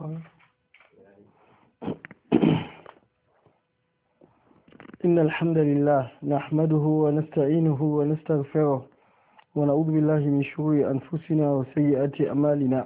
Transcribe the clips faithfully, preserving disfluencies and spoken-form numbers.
إن الحمد لله نحمده ونستعينه ونستغفره ونعوذ بالله من شرور أنفسنا وسيئات أعمالنا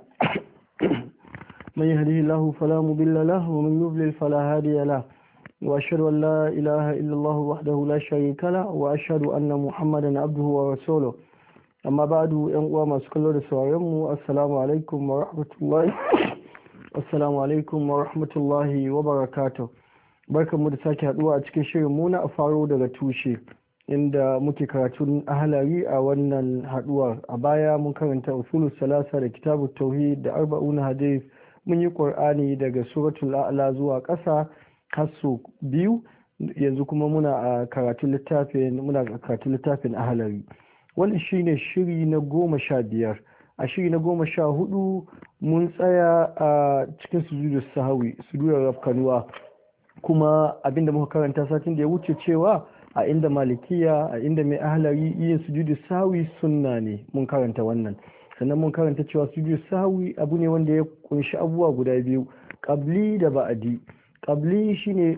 من يهده الله فلا مضل له ومن يضلل فلا هادي له وأشهد أن لا إله إلا الله وحده لا شريك له وأشهد أن محمدا عبده ورسوله amma ba'du yan uwa masu kallo da sauraron mu assalamu alaikum wa rahmatullahi assalamu alaikum wa rahmatullahi wa barakatuh barkanmu da sake haduwa a cikin shirin mu na faro daga tushe inda muke karatun ahlari a wannan haduwar a baya mun karanta usulus salasa da kitabut tauhid da arba'un hadith mun yi qur'ani daga suratul a'la zuwa ƙasa kaso biyu yanzu kuma muna a karatun littafin muna karatun littafin ahlari wannan shine shiri na goma sha biyar a shiri na goma sha hudu mun tsaya a cikin sujudu sahawi sujudar rafkanuwa kuma abinda muka karanta satin da ya wuce cewa a inda malikiya a inda mai ahlari yin sujudu sahawi sunna ne mun karanta wannan sannan mun karanta cewa sujudu sahawi abu ne wanda ya kunshi abubuwa guda biyu qabli da ba'di qabli shine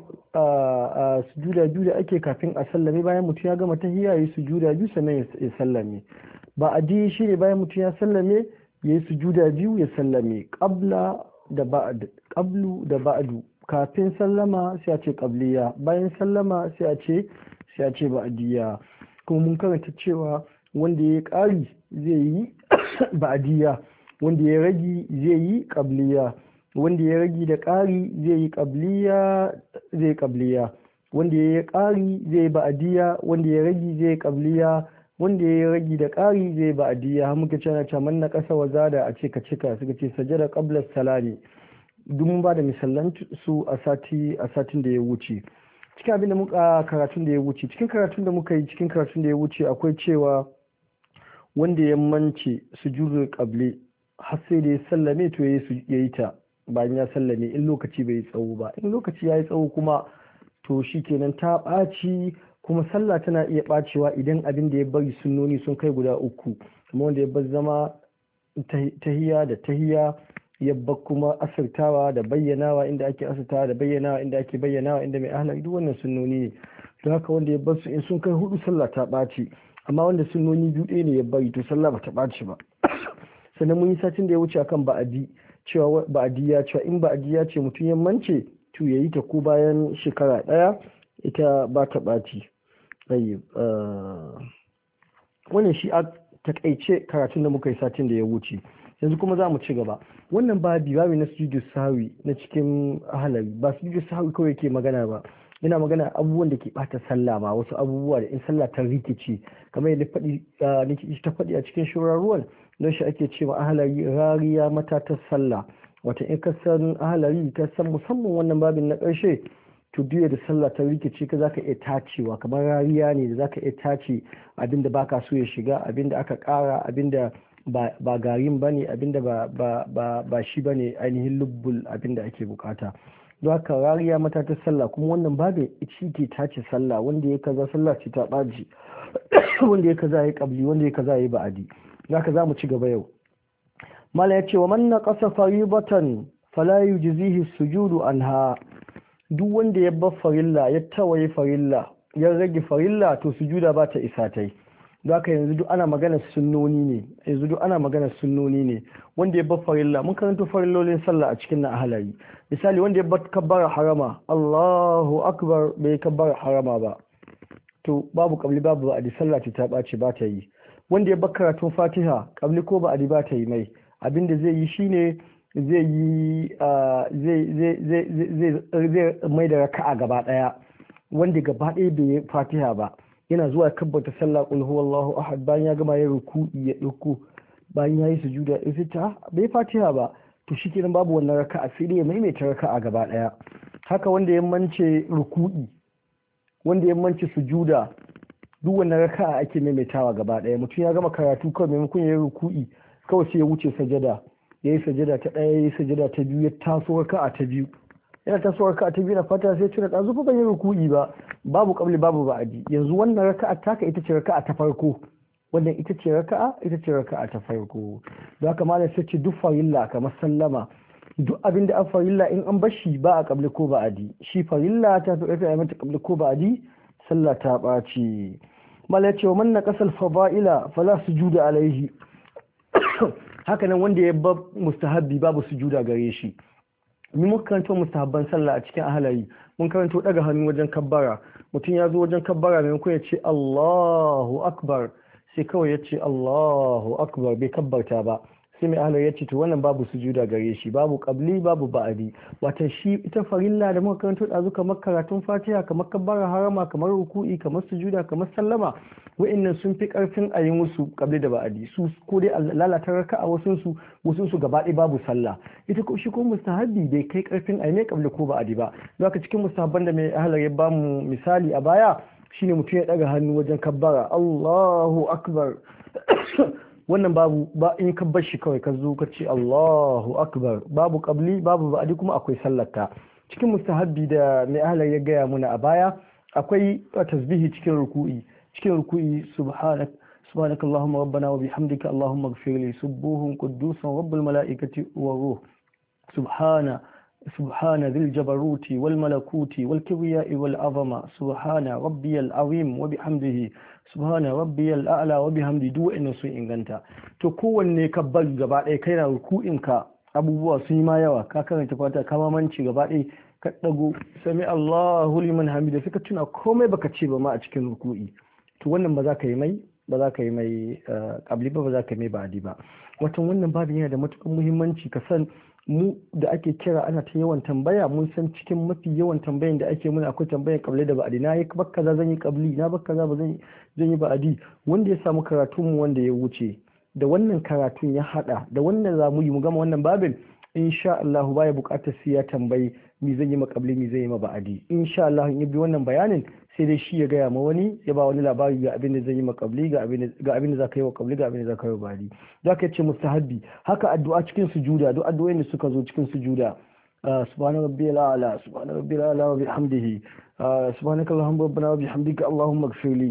a sujuda biyu da ake kafin a sallame bayan mutum ya gama tahiyya yayi sujuda biyu sannan ya sallame ba'di shine bayan mutum ya sallame yayi sujuda biyu ya sallame qabla da ba'd qablu da ba'du kafin sallama sai a ce qabliya bayan sallama sai a ce sai a ce ba'diya kuma mun karanta cewa wanda ya ƙari zai yi ba'diya wanda ya ragi zai yi qabliya wanda ya ragi da ƙari zai yi ƙabliya zai ƙabliya wanda ya ƙari zai ba'adiyya wanda ya ragi zai ƙabliya wanda ya ragi da ƙari zai ba'adiyya har muka cewa ta manna ƙasa wa zada a ce ka cika suka ce sajada qabla salami duk mun ba da misalan su a sati a satin da ya wuce cikin abin da muka karatun da ya wuce cikin karatun da muka yi cikin karatun da ya wuce akwai cewa wanda ya mance sujudul qabli har sai da ya sallame to yayi ta bayan ya sallame in lokaci bai tsawo ba in lokaci ya yi tsawo kuma to shi kenan ta ɓaci kuma sallah tana iya ɓacewa idan abin da ya bari sunnoni sun kai guda uku kuma wanda ya bar zama tahiya da tahiya ya bar kuma asirtawa da bayyanawa inda ake asirtawa da bayyanawa inda ake bayyanawa inda mai ahlak duk wannan sunnoni ne don haka wanda ya bar su in sun kai hudu sallah ta ɓaci amma wanda sunnoni biyu ɗaya ne ya bari to sallah ba ta ɓaci ba sannan mun yi satin da ya wuce akan ba'adi cewa ba'adiyya cewa in ba'adiyya ce mutum ya mance to yayi ta ko bayan shekara daya ita ba ta baci ayi wannan shi a takaice karatun da muka yi satin da ya wuce yanzu kuma za mu ci gaba wannan babi babi na sujudu sahwi na cikin ahlari ba sujudu sahwi kawai yake magana ba yana magana abubuwan da ke bata sallah ma wasu abubuwa da in sallah ta rikici kamar yadda faɗi ta faɗi a cikin shuraruwan don shi ake cewa ahalari rariya matatar sallah wata in ka san ahalari ka san musamman wannan babin na ƙarshe to duya da sallah ta rikici ka zaka iya tacewa kamar rariya ne da zaka iya tace abinda baka so ya shiga abinda aka ƙara abinda ba ba garin bane abinda ba ba ba ba shi bane ainihin lubbul abinda ake bukata don haka rariya matatar sallah kuma wannan babin shi ke tace sallah wanda ya kaza sallah ce ta ɓaci wanda ya kaza ya kabli wanda ya kaza ya ba'adi zaka za mu ci gaba yau mala ya ce wa man naqasa faribatan fala yujzihi sujudu anha duk wanda ya bar farilla ya tawaye farilla ya rage farilla to sujuda ba ta isa tai zaka yanzu duk ana magana sunnoni ne yanzu duk ana magana sunnoni ne wanda ya bar farilla mun karanta farillolin sallah a cikin na ahlari misali wanda ya bar kabbara harama Allahu akbar bai kabbara harama ba to babu kabli babu ba'adi sallah ta bace ba ta yi wanda ya bar karatun fatiha kabli ko ba adi ba ta yi mai abinda zai yi shine zai yi zai mai da raka'a gaba daya wanda gaba daya bai yi fatiha ba yana zuwa kabbata sallah qul huwallahu ahad bayan ya gama yin ruku'i ya dauko bayan ya yi sujuda ya fita bai fatiha ba to shikenan babu wannan raka'a sai dai ya maimaita raka'a gaba daya haka wanda ya mance ruku'i wanda ya mance sujuda duk wannan raka'a ake maimaitawa gaba daya mutum ya gama karatu kawai maimakon ya yi ruku'i kawai sai ya wuce sajada ya yi sajada ta ɗaya ya yi sajada ta biyu ya taso raka'a ta biyu yana taso raka'a ta biyu na fata sai tuna ɗazu fa ban yi ruku'i ba babu qabli babu ba'di yanzu wannan raka'a taka ita ce raka'a ta farko wannan ita ce raka'a ita ce raka'a ta farko don haka malam sai ce duk farilla kamar sallama duk abin da an farilla in an bashi ba a kabli ko ba adi shi farilla ta fi ƙarfi a mata kabli ko ba adi sallah ta ɓaci. mala ce wa manna kasal fada'ila fala sujuda alaihi haka nan wanda ya ba mustahabbi babu sujuda gare shi. ni muka karanto mustahabban sallah a cikin ahalari mun karanto daga hannu wajen kabbara mutum ya zo wajen kabbara maimakon ya ce Allahu akbar sai kawai ya ce Allahu akbar bai kabbarta ba sai mai ahalar ya ce to wannan babu sujuda gare shi babu qabli babu ba'adi wata shi ita farilla da muka karanto dazu kamar karatun fatiha kamar kabbara harama kamar ruku'i kamar sujuda kamar sallama wa'annan sun fi karfin a yi musu qabli da ba'adi su ko dai lalata raka'a wasun su wasun su gaba ɗaya babu sallah ita ko shi ko mustahabbi bai kai karfin a yi mai qabli ko ba'adi ba don haka cikin mustahabban da mai ahalar ya bamu misali a baya shine mutum ya daga hannu wajen kabbara Allahu akbar wannan babu ba in ka bar shi kawai ka zo ka ce Allahu akbar babu qabli babu ba'di kuma akwai sallata cikin mustahabbi da mai ahlar ya gaya muna a baya akwai tasbihi cikin ruku'i cikin ruku'i subhanak subhanak allahumma rabbana wa bihamdika allahumma ighfir li subuhun quddusan rabbul malaikati wa ruh subhana سبحان ذي الجبروت والملكوت والكبرياء والعظمة سبحان ربي العظيم وبحمده سبحان ربي الأعلى وبحمده duk wa'annan sun inganta to kowanne ka bar gaba ɗaya kai na ruku'in ka abubuwa sun yi ma yawa ka karanta fata ka mamanci gaba ɗaya ka dago sami Allahu liman hamida suka tuna komai baka ce ba ma a cikin ruku'i to wannan ba za ka yi mai ba za ka yi mai kabli ba ba za ka yi mai ba'adi ba watan wannan babin yana da matukar muhimmanci ka san mu da ake kira ana ta yawan tambaya mun san cikin mafi yawan tambayan da ake muna akwai tambayan kabli da ba'adi na yi bakka za zan yi kabli na bakka za ba zan yi ba'adi wanda ya samu karatun mu wanda ya wuce da wannan karatun ya hada da wannan za mu yi mu gama wannan babin insha Allah baya bukatar sai ya tambayi mi zan yi ma kabli mi zan yi ma ba'adi insha Allah in bi wannan bayanin sai dai shi ya gaya ma wani ya ba wani labari ga abin da zai yi ma kabli ga abin da za ka yi wa kabli ga abin da za ka yi wa ba'adi za ka ce mustahabbi haka addu'a cikin sujuda duk addu'o'in da suka zo cikin sujuda subhana rabbiyal a'la subhana rabbiyal a'la wa bihamdihi subhanaka allahumma rabbana wa bihamdika allahumma ighfirli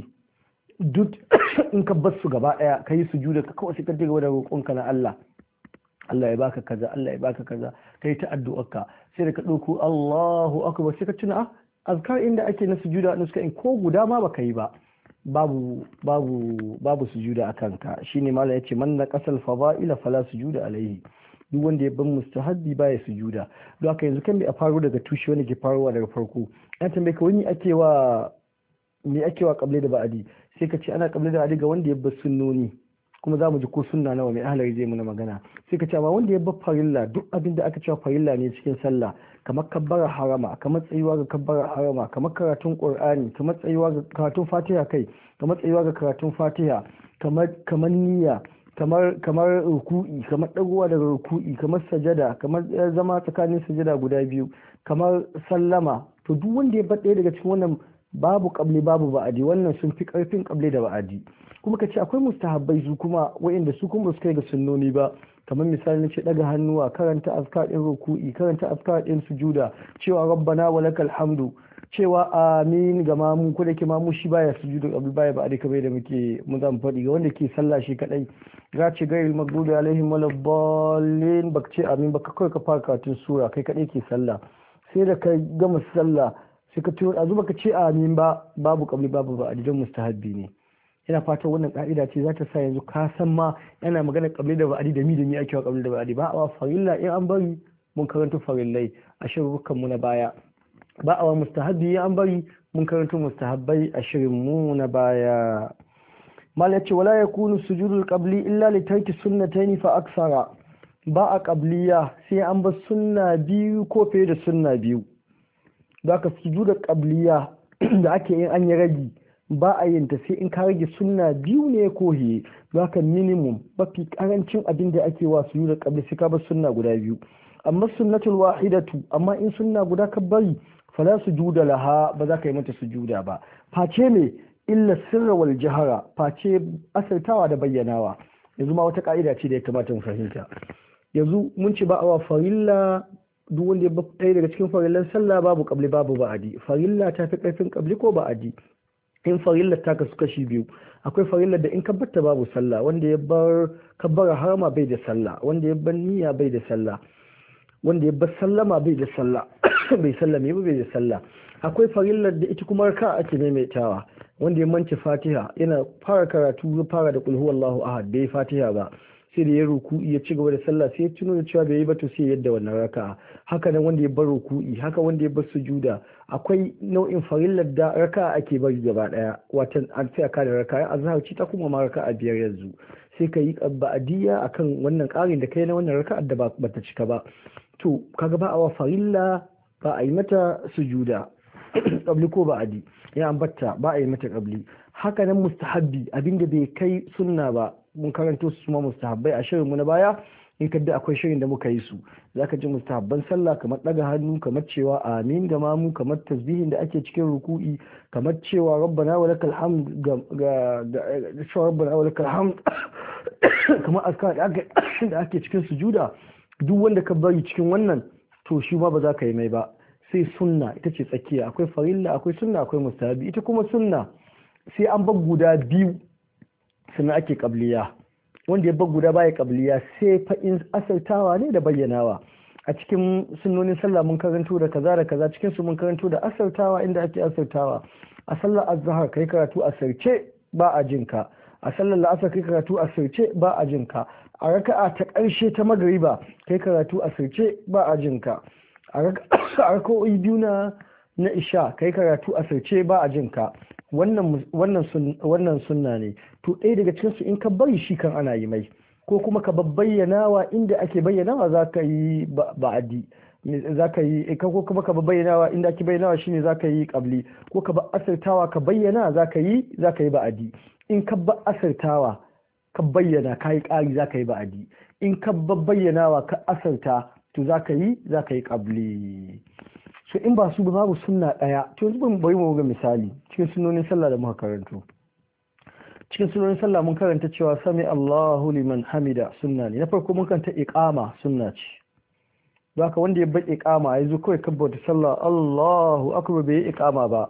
duk in ka bar su gaba daya kai sujuda ka kawai sai ka dinga da roƙonka na Allah Allah ya baka kaza Allah ya baka kaza kai ta addu'arka sai da ka dauko Allahu akbar sai ka tuna azkar inda ake na sujuda na suka in ko guda ma baka yi ba babu babu babu sujuda akan ka shine mallam yace man na qasal fada'ila fala sujuda alaihi duk wanda ya ban mustahabbi baya sujuda don haka yanzu kan bi a faro daga tushe wanda ke faruwa daga farko an tambaye ka wani ake wa me ake wa qabli da ba'adi sai ka ce ana qabli da ba'adi ga wanda ya bar sunnoni kuma za mu ji ko sunna nawa mai ahlari zai muna magana sai ka ce amma wanda ya bar farilla duk abin da aka cewa farilla ne cikin sallah kamar kabbara harama kamar tsayuwa ga kabbara harama kamar karatun qur'ani kamar tsayuwa ga karatun fatiha kai kamar tsayuwa ga karatun fatiha kamar kamar niyya kamar kamar ruku'i kamar dagowa daga ruku'i kamar sajada kamar zama tsakanin sajada guda biyu kamar sallama to duk wanda ya bar ɗaya daga cikin wannan babu qabli babu ba'adi wannan sun fi karfin qabli da ba'adi kuma ka ce akwai mustahabbai su kuma wa'inda su kuma su kai ga sunnoni ba kamar misali na ce daga hannuwa karanta azkar din ruku'i karanta azkar din sujuda cewa rabbana walakal hamdu cewa amin ga mamu ko da ke mamu shi baya sujudu abu baya ba adika bai da muke mun zan faɗi ga wanda ke sallah shi kadai ga ce gairil maghdubi alaihim waladdallin baka ce amin baka kai ka fara karatun sura kai kadai ke sallah sai da ka gama sallah sai ka tuyo azu baka ce amin ba babu qabli babu ba adidan mustahabbi ne ina fatan wannan ka'ida ce za ta sa yanzu ka san ma yana magana qabli da ba'adi da mi da mi ake wa qabli da ba'adi ba a farilla in an bari mun karanta farillai a shirrukan mu na baya ba a wa mustahabbi in an bari mun karanta mustahabbai a shirin mu na baya mal yace wala yakunu sujudul qabli illa li tarki sunnatayn fa aksara ba a qabliya sai an bar sunna biyu ko fiye da sunna biyu zaka sujudul qabliya da ake yin an yi ragi ba a yin ta sai in ka rage sunna biyu ne ko hiye zaka minimum mafi karancin abin da ake wa su da qabli sai ka bar sunna guda biyu amma sunnatul wahidatu amma in sunna guda ka bari fala sujuda laha ba za ka yi mata sujuda ba face ne illa sirra wal jahara face asirtawa da bayyanawa yanzu ma wata ka'ida ce da ya kamata mu fahimta yanzu mun ce ba a wa farilla duk wanda ya ɗaya daga cikin farillan sallah babu qabli babu ba'adi farilla ta fi karfin qabli ko ba'adi in farillar ta kasu kashi biyu akwai farillar da in kabbata babu sallah wanda ya bar kabbara harama bai da sallah wanda ya bar niyya bai da sallah wanda ya bar sallama bai da sallah bai sallame ba bai da sallah. Akwai farillar da ita kuma raka ake maimaitawa, wanda ya mance fatiha yana fara karatu ya fara da qul huwallahu ahad bai fatiha ba, sai da ya ruku'i ya ci gaba da sallah sai ya tuno da cewa bai yi ba to sai yadda wannan raka'a. Haka nan wanda ya bar ruku'i, haka wanda ya bar sujuda. Akwai nau'in farillar da raka'a ake bari gaba daya, watan an sai aka da raka'a azhar ci ta kuma ma raka'a biyar yanzu sai ka yi ba'adiyya akan wannan ƙarin da kai na wannan raka'ar da ba ta cika ba. To kaga ba a wa farilla ba a yi mata sujuda qabli ko ba'adi, ya ambata ba a yi mata qabli. Haka nan mustahabbi abinda bai kai sunna ba, mun karanto su ma mustahabbai a shirin mu na baya, in kadda akwai shirin da muka yi su zaka ji mustahabban sallah kamar daga hannu, kamar cewa amin ga mamu, kamar tasbihin da ake cikin ruku'i, kamar cewa rabbana wa lakal hamd ga ga cewa rabbana wa lakal hamd kamar azkar da ake da ake cikin sujuda. Duk wanda ka bari cikin wannan to shi ma ba za ka yi mai ba. Sai sunna ita ce tsakiya, akwai farilla akwai sunna akwai mustahabi. Ita kuma sunna sai an bar guda biyu sannan ake kabliya, wanda ya bar guda baya kabliya sai fa in asartawa ne da bayyanawa. A cikin sunnonin sallah mun karanto da kaza da kaza, cikin su mun karanto da asartawa inda ake asartawa. A sallar azhar kai karatu asarce ba a jinka, a sallar la'asar kai karatu asarce ba a jinka, a raka'a ta ƙarshe ta magriba kai karatu asarce ba a jinka, a raka'o'i biyu na na isha kai karatu asarce ba a jinka. wannan wannan sunna ne. To ɗaya daga cikin su in ka bari shi kan ana yi mai, ko kuma ka bayyanawa inda ake bayyanawa za ka yi ba'adi, za ka yi ko kuma ka bayyanawa inda ake bayyanawa shine za ka yi qabli, ko ka ba asartawa ka bayyana za ka yi za ka yi ba'adi. In ka ba asartawa ka bayyana ka yi ƙari za ka yi ba'adi, in ka bayyanawa ka asarta to za ka yi za ka yi qabli. So in ba su ba babu sunna ɗaya. To yanzu ban bari mu ga misali cikin sunonin sallah da muka karanto. Cikin sunonin sallah mun karanta cewa sami Allahu liman hamida sunna ne. Na farko mun karanta iqama sunna ce. Don haka wanda ya bar iqama ya zo kawai kabbata sallah Allahu akbar bai iqama ba,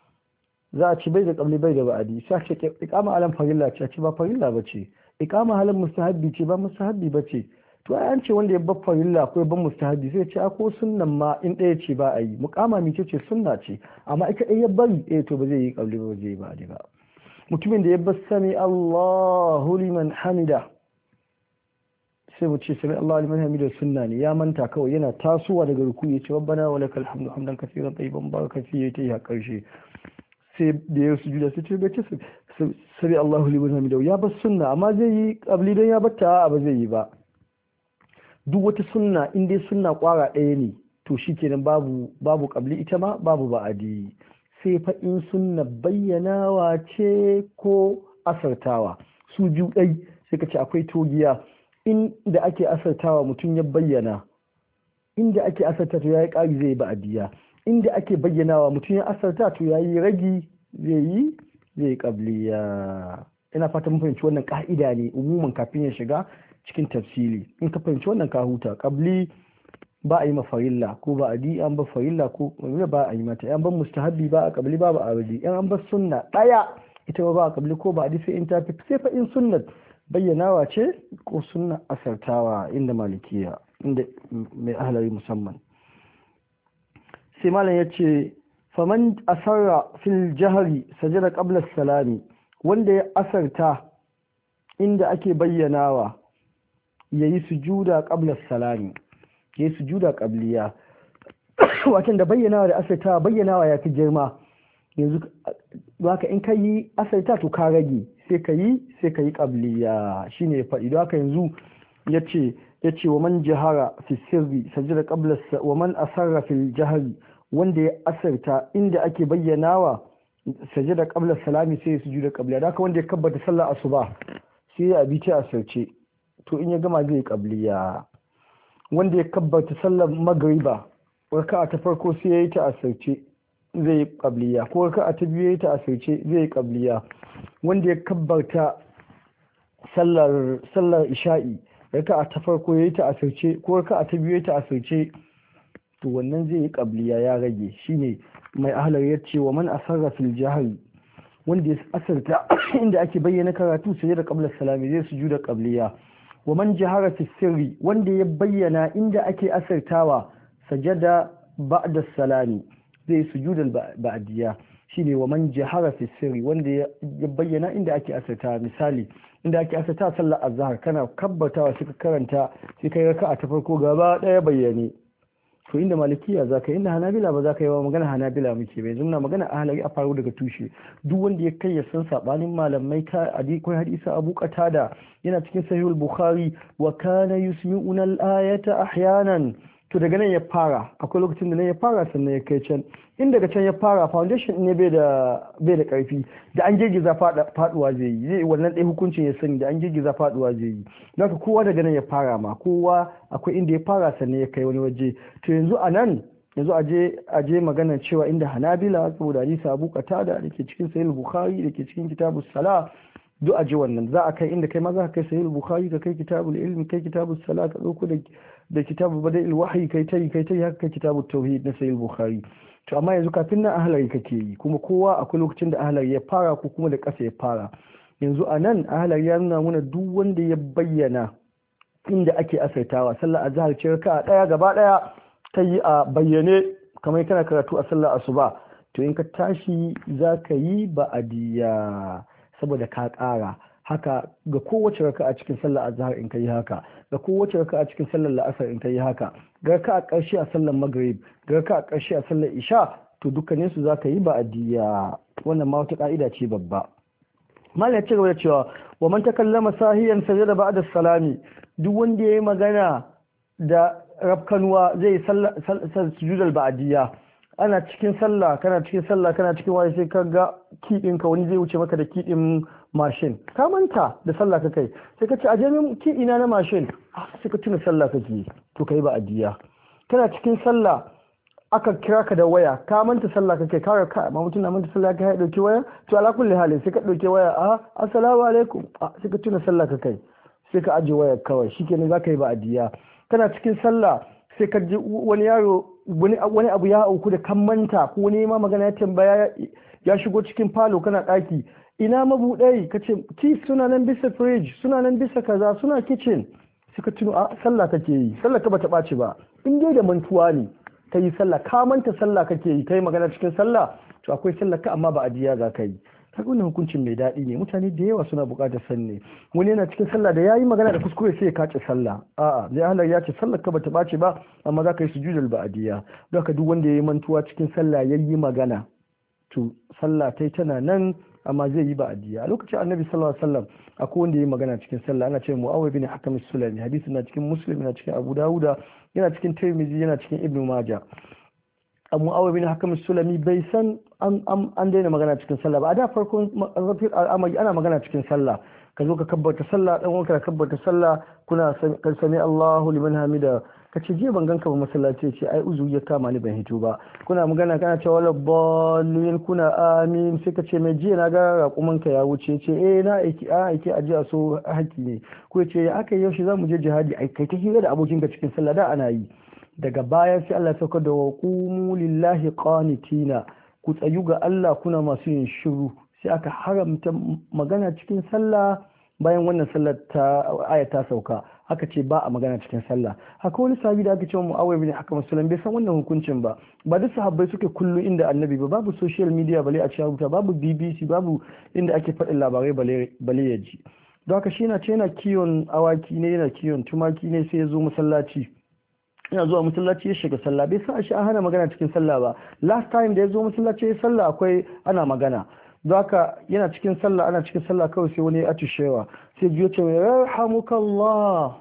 za a ci bai da qabli bai da ba'adi. Sai ce iqama alam farilla ce, ce ba farilla bace. Iqama halin mustahabbi ce ba mustahabbi bace. To ai an ce wanda ya bar farilla ko ya bar mustahabi sai ce ko sunnan ma in ɗaya ce ba a yi, muqama mi ce sunna ce, amma ita ɗaya ya bari eh to ba zai yi qabli ba zai yi ba ba. Mutumin da ya bar sami Allahu liman hamida sai mu ce sami Allahu liman hamida sunna ne, ya manta kawai yana tasowa daga ruku ya ce rabbana wa lakal hamdu hamdan kaseeran tayyiban barakan fihi ta yi a ƙarshe. Sai da ya sujuda sai ce bai ce sami Allahu liman hamida ya bar sunna, amma zai yi qabli dan ya batta ba zai yi ba. Duk wata sunna in dai sunna kwara ɗaya ne to shikenan babu babu qabli ita ma babu ba'adi. Sai fa in sunna bayyanawa ce ko asartawa, su biyu ɗai sai ka ce akwai togiya. Inda ake asartawa mutum ya bayyana, inda ake asarta to yayi ƙari zai ba'adiya, inda ake bayyanawa mutum ya asarta to yayi ragi zai yi zai qabliya. Ina fata mun fahimci wannan ka'ida ne umuman kafin ya shiga cikin tafsili. In ka fahimci wannan ka huta. Qabli ba a yi mafarilla ko ba a di an ba farilla ko ba a yi mata, yan ban mustahabbi ba a qabli ba ba a radi, yan an ba sunna daya ita ba a qabli ko ba a di sai in ta fi sai fa in sunnat bayyanawa ce ko sunna asartawa inda malikiya inda mai ahlari musamman. Sai malam yace faman asarra fil jahri sajada qabla salami, wanda ya asarta inda ake bayyanawa ya yi sujuda qabla salami, ya yi sujuda qabliya. Watan da bayyanawa da asarta bayyanawa ya fi girma. Yanzu haka in ka yi asarta to ka rage sai ka yi sai ka yi qabliya shine ya faɗi. Don haka yanzu yace yace wa man jahara fi sirri sajada qabla wa man asarra fil jahri, wanda ya asarta inda ake bayyanawa sajada qabla salami sai ya sujuda qabliya. Don haka wanda ya kabbata sallar asuba sai ya abi ta asarce to in ya gama zai yi qabliya. Wanda ya kabbata sallar magriba raka'a ta farko sai ya yi ta asarce zai yi qabliya, ko raka'a ta biyu ya yi ta asarce zai yi qabliya. Wanda ya kabbata sallar sallar isha'i raka'a ta farko ya yi ta asarce ko raka'a ta biyu ya yi ta asarce to wannan zai yi qabliya ya rage. Shine mai ahlar ya ce wa man asarra fil jahri, wanda ya asarta inda ake bayyana karatu sai da qabla salami zai sujuda qabliya. wa man jahara fi sirri wanda ya bayyana inda ake asirtawa sajada ba'da salami zai sujudal ba'diya shine wa man jahara fi sirri wanda ya bayyana inda ake asirtawa misali inda ake asirta sallar azhar kana kabbatawa sai ka karanta sai kai raka'a ta farko gaba daya bayyane to inda malikiya zaka inda hanabila ba zaka yi wa magana hanabila muke bai zumna magana ahlari a faru daga tushe duk wanda ya kai ya san sabanin malamai ka akwai hadisi Abu Qatada yana cikin sahihul Bukhari wa kana yusmi'una al-ayata ahyanan to daga nan ya fara akwai lokacin da nan ya fara sannan ya kai can in daga can ya fara foundation ne bai da bai da karfi da an girgiza faduwa zai yi zai wannan dai hukuncin ya sani da an girgiza faduwa zai yi don haka kowa daga nan ya fara ma kowa akwai inda ya fara sannan ya kai wani waje to yanzu a nan yanzu aje aje maganar cewa inda Hanabila saboda hadisi Abu Qatada da ke cikin Sahih Bukhari da ke cikin Kitabus Salah duk aje wannan za a kai inda kai ma za ka kai Sahih Bukhari ka kai Kitabul Ilmi kai Kitabus Salah ka dauko da da Kitabul Bada'il Wahyi kai tai kai tai haka Kitabut Tauhid na Sahih Bukhari to amma yanzu kafin nan ahlari kake yi kuma kowa akwai lokacin da ahlari ya fara ko kuma da ƙasa ya fara yanzu a nan ahlari ya nuna mana duk wanda ya bayyana inda ake asaitawa sallar azhar ce raka'a daya gaba daya ta yi a bayyane kamar kana karatu a sallar asuba to in ka tashi za ka yi ba'adiyya saboda ka ƙara haka ga kowace raka a cikin sallar azhar in kai haka ga kowace raka a cikin sallar la'asar in kai haka ga raka a ƙarshe a sallar maghrib ga raka a ƙarshe a sallar isha to dukkanin su zaka yi ba'adiyya wannan ma wata ka'ida ce babba mallan ya ci gaba da cewa wa man takallama sahiyan sajada ba'da salami duk wanda yayi magana da rafkanuwa zai sallar sujudal ba'adiyya ana cikin sallah kana cikin sallah kana cikin waye sai ka ga kiɗin ka wani zai wuce maka da kiɗin mashin ka manta da sallah ka kai sai ka ce a jami'in kiɗina na mashin sai ka tuna sallah kake to kai ba adiya kana cikin sallah aka kira ka da waya ka manta sallah kake ka ka ma mutum na manta sallah ka ya dauki waya to ala kulli hali sai ka dauke waya a assalamu alaikum sai ka tuna sallah ka kai sai ka aje waya kawai shikenan zaka yi ba adiya kana cikin sallah sai ka ji wani yaro wani abu ya auku da kan manta ko wani ma magana ya tambaya ya shigo cikin falo kana daki ina mabudai kace ki suna nan bisa fridge suna nan bisa kaza suna kitchen suka tuno a sallah kake yi sallah ka bata baci ba in dai da mantuwa ne kai sallah ka manta sallah kake yi kai magana cikin sallah to akwai sallah ka amma ba adiya za ka yi kaga wannan hukuncin mai daɗi ne mutane da yawa suna buƙatar sanne wani yana cikin sallah da yayi magana da kuskure sai ya kace sallah a'a zai halar ya ce sallar ka bata bace ba amma za ka yi sujudul ba'diya don haka duk wanda yayi mantuwa cikin sallah yayi magana to sallah tai tana nan amma zai yi ba'diya a lokacin annabi sallallahu alaihi wasallam akwai wanda yayi magana cikin sallah ana cewa Muawiyah bin Hakam as-Sulami hadisi na cikin Muslim yana cikin Abu Dawuda yana cikin Tirmidhi yana cikin Ibn Majah Abu Muawiyah bin Hakam as-Sulami bai san an daina magana cikin sallah ba a da farkon rafin al'amari ana magana cikin sallah ka zo ka kabbata sallah dan wanka ka kabbata sallah kuna kan sami Allahu liman hamida kace je ban ganka ba masallaci ce ai uzu ya kama ni ban hito ba kuna magana kana cewa wala ballin kuna amin sai kace mai jiya na ga raƙuman ka ya wuce ce eh na aiki a aiki a ji a so haƙi ne ko ce aka yaushe zamu je jihadi ai kai ta hira da abokinka cikin sallah da ana yi daga baya sai Allah ya sauka da wa qumu lillahi qanitina ku tsayu ga Allah kuna masu yin shiru sai aka haramta magana cikin sallah bayan wannan sallar ta aya ta sauka aka ce ba a magana cikin sallah haka wani sahabi da aka ce mu Muawiyah bin Hakam sallallahu bai san wannan hukuncin ba ba duk sahabbai suke kullu inda annabi ba babu social media bale a cikin rubuta babu B B C babu inda ake faɗin labarai bale bale ya ji don haka shi na ce yana kiyon awaki ne yana kiyon tumaki ne sai ya zo masallaci yana zuwa masallaci ya shiga sallah bai sa shi an hana magana cikin sallah ba last time da ya zo masallaci ya sallah akwai ana magana don haka yana cikin sallah ana cikin sallah kawai sai wani ya atushewa sai jiyo ce yarhamukallah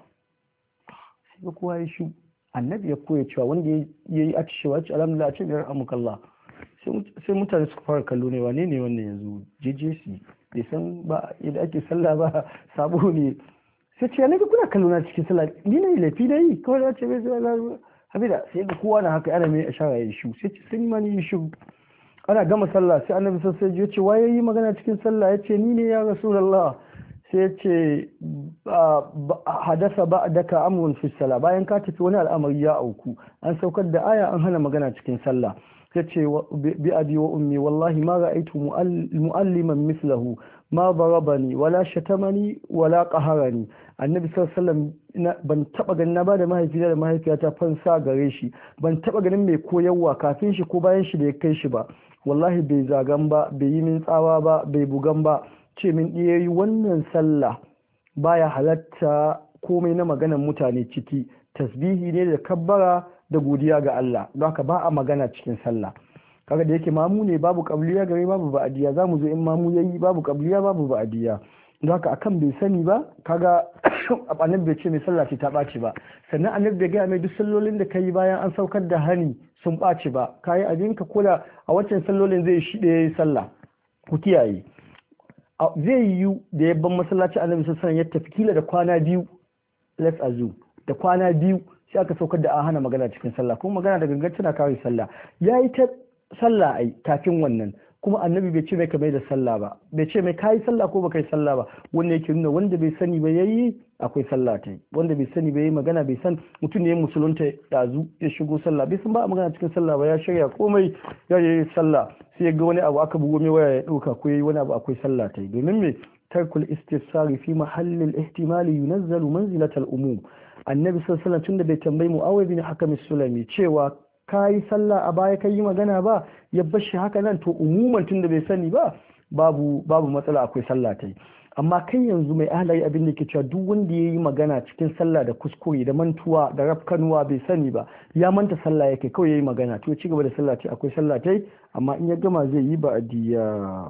sai kowa ya shi annabi ya koya cewa wanda ya yi atushewa ya ce alhamdulillah a ce yarhamukallah sai mutane suka fara kallo ne wane ne wannan yanzu J J C bai san ba yadda ake sallah ba sabo ne sai ce ne kuna kallo na cikin sallah ni ne laifi da yi kawai da ce bai zai habida sai ga kowa na haka ana mai ashara ya shu sai ce sun ma ni yi shu ana gama sallah sai annabi sai ya ce waye yi magana cikin sallah ya ce ni ne ya rasulullah sai ya ce hadasa ba'daka amrun fi sallah bayan ka tafi wani al'amari ya auku an saukar da aya an hana magana cikin sallah sai ce bi abi wa ummi wallahi ma ra'aytu mu'alliman mislahu ma darabani wala shatamani wala qaharani annabi sallallahu alaihi wasallam ban taba ganin na bada mahaifina da mahaifiyata fansa gare shi, ban taba ganin mai koyarwa kafin shi ko bayan shi da ya kai shi ba, wallahi bai zagan ba, bai yi min tsawa ba, bai bugan ba, ce min yi wannan sallah baya halatta komai na maganar mutane ciki, tasbihi ne da kabbara da godiya ga Allah, don haka ba a magana cikin sallah. Kaga da yake mamu ne babu qabliya gare babu ba'diya, zamu zo in mamu yayi babu qabliya babu ba'diya, don haka akan bai sani ba, kaga annabi bai ce mai sallah ce ta ɓaci ba, sannan annabi bai gaya mai duk sallolin da kai bayan an saukar da hani sun ɓaci ba, kayi abinka koda a waccan sallolin zai shi da yayi sallah, ku kiyaye. Zai yiwu da yabban masallaci annabi sallallahu alaihi wasallam ya tafi kila da kwana biyu, let's assume da kwana biyu sai aka saukar da an hana magana cikin sallah, kuma magana da gangan tana kawai sallah, yayi ta sallah ai kafin wannan, kuma annabi bai ce mai ka mai da sallah ba, bai ce mai kayi sallah ko baka yi sallah ba, wanda yake nuna wanda bai sani ba yayi akwai sallah ta yi, wanda bai sani ba yayi magana, bai san mutum ne ya musulunta dazu ya shigo sallah, bai san ba a magana cikin sallah ba, ya shirya komai ya yi sallah sai ya ga wani abu aka bugo mai waya ya dauka ko yayi wani abu akwai sallah ta yi, domin me tarkul istifsari fi mahallil ihtimali yunazzalu manzilatal umum. Annabi sallallahu alaihi wasallam tunda bai tambayi Muawiya bin Hakam Sulami cewa ka yi sallah a baya ka yi magana ba, ya bar shi haka nan, to umuman tun da bai sani ba babu babu matsala akwai sallah ta yi. Amma kai yanzu mai ahlari abin da ke cewa duk wanda ya yi magana cikin sallah da kuskure da mantuwa da rafkanuwa bai sani ba, ya manta sallah yake kawai ya yi magana, to ya ci gaba da sallah ta akwai sallah ta yi, amma in ya gama zai yi ba'diya.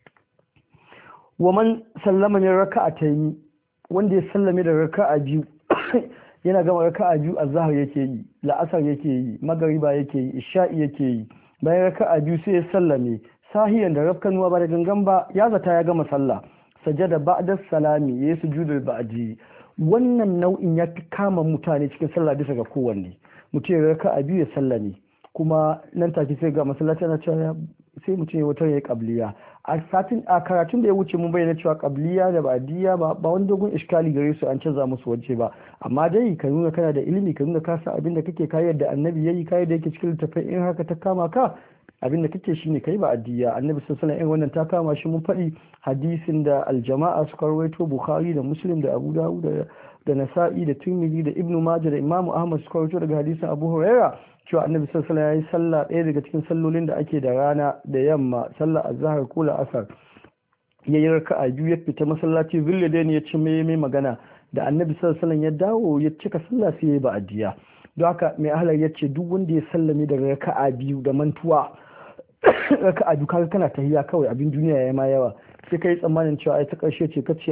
Wa man sallama min raka'atayn, wanda ya sallame da raka'a biyu yana gama raka'a biyu azhar yake yi, la'asar yake yi, magariba yake yi, isha'i yake yi, bayan raka'a biyu sai ya sallame sahiyan da rafkanuwa ba da gangan ba, ya zata ya gama sallah, sajada ba'da salami yayi sujudul ba'di. Wannan nau'in ya fi kama mutane cikin sallah bisa ga kowanne, mutum ya raka'a biyu ya sallame, kuma nan take sai ga masallaci ana cewa sai mutum ya wata ya qabliya. A satin a karatun da ya wuce mun bayyana cewa qabliya da ba'diya ba ba wani dogon iskali gare su an canza musu waje ba, amma dai ka nuna kana da ilimi, ka nuna ka san abin da kake kayar da annabi yayi, kayar da yake cikin littafin, in haka ta kama ka abin da kake shine kai ba'diya. Annabi sallallahu alaihi wasallam wannan ta kama shi, mun faɗi hadisin da aljama'a suka rawaito, Bukhari da Muslim da Abu Dawud da da Nasa'i da Tirmidhi da Ibn Majah da Imam Ahmad suka rawaito daga hadisin Abu Huraira cewa annabi sallallahu alaihi wasallam yayi sallah ɗaya daga cikin sallolin da ake da rana da yamma, sallar azhar ko la'asar, yayi raka'a biyu ya fita masallaci Zulladaini ya ci mai mai magana, da annabi sallallahu alaihi wasallam ya dawo ya cika sallah sai yayi ba'diya. Don haka mai ahlar ya ce duk wanda ya sallame daga raka'a biyu da mantuwa, raka'a biyu kaga kana tahiyya kawai abin duniya yayi ma yawa, sai kai tsammanin cewa ai ta karshe ce kace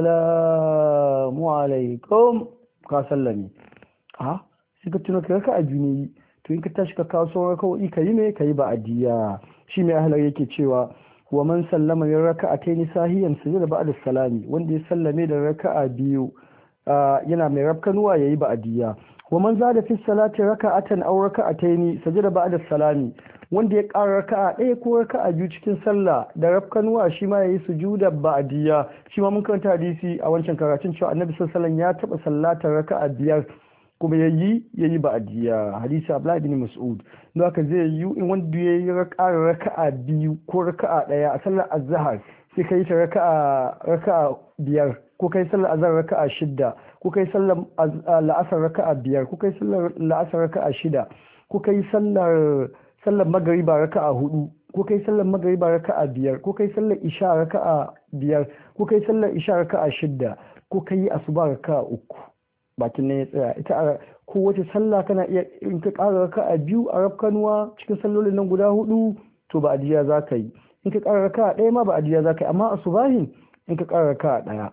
assalamu alaikum ka sallame, a sai ka tuna raka'a biyu ne, to in ka tashi ka kawo sauran kawai ka yi ne ka yi ba'adiyya. Shi mai ahlar yake cewa wa man sallama min raka'atayn sahiyan sujada ba'da salami, wanda ya sallame da raka'a biyu yana mai rafkanuwa yayi ba'adiyya. Wa man zada fi salati raka'atan aw raka'atayn sujada ba'da salami, wanda ya ƙara raka'a ɗaya ko raka'a biyu cikin sallah da rafkanuwa shi ma yayi sujuda ba'adiyya. Shi ma mun karanta hadisi a wancan karatun cewa annabi sallallahu alaihi wasallam ya taɓa sallatar raka'a biyar kuma yayi yayi ba'diya, hadisi Abdullah ibn Mas'ud. Don haka zai yi in wanda yayi raka'a raka'a biyu ko raka'a daya a sallar azhar sai kai ta raka'a raka'a biyar, ko kai sallar azhar raka'a shida, ko kai sallar la'asar raka'a biyar, ko kai sallar la'asar raka'a shida, ko kai sallar sallar magriba raka'a hudu, ko kai sallar magriba raka'a biyar, ko kai sallar isha raka'a biyar, ko kai sallar isha raka'a shida, ko kai asuba raka'a uku. Bakin nan ya tsaya. Ita a kowace sallah kana iya in ka ƙara raka'a biyu a rafkanuwa cikin sallolin nan guda hudu to ba'diya za ka yi, in ka ƙara raka'a ɗaya ma ba'diya za ka yi, amma a subahin in ka ƙara raka'a ɗaya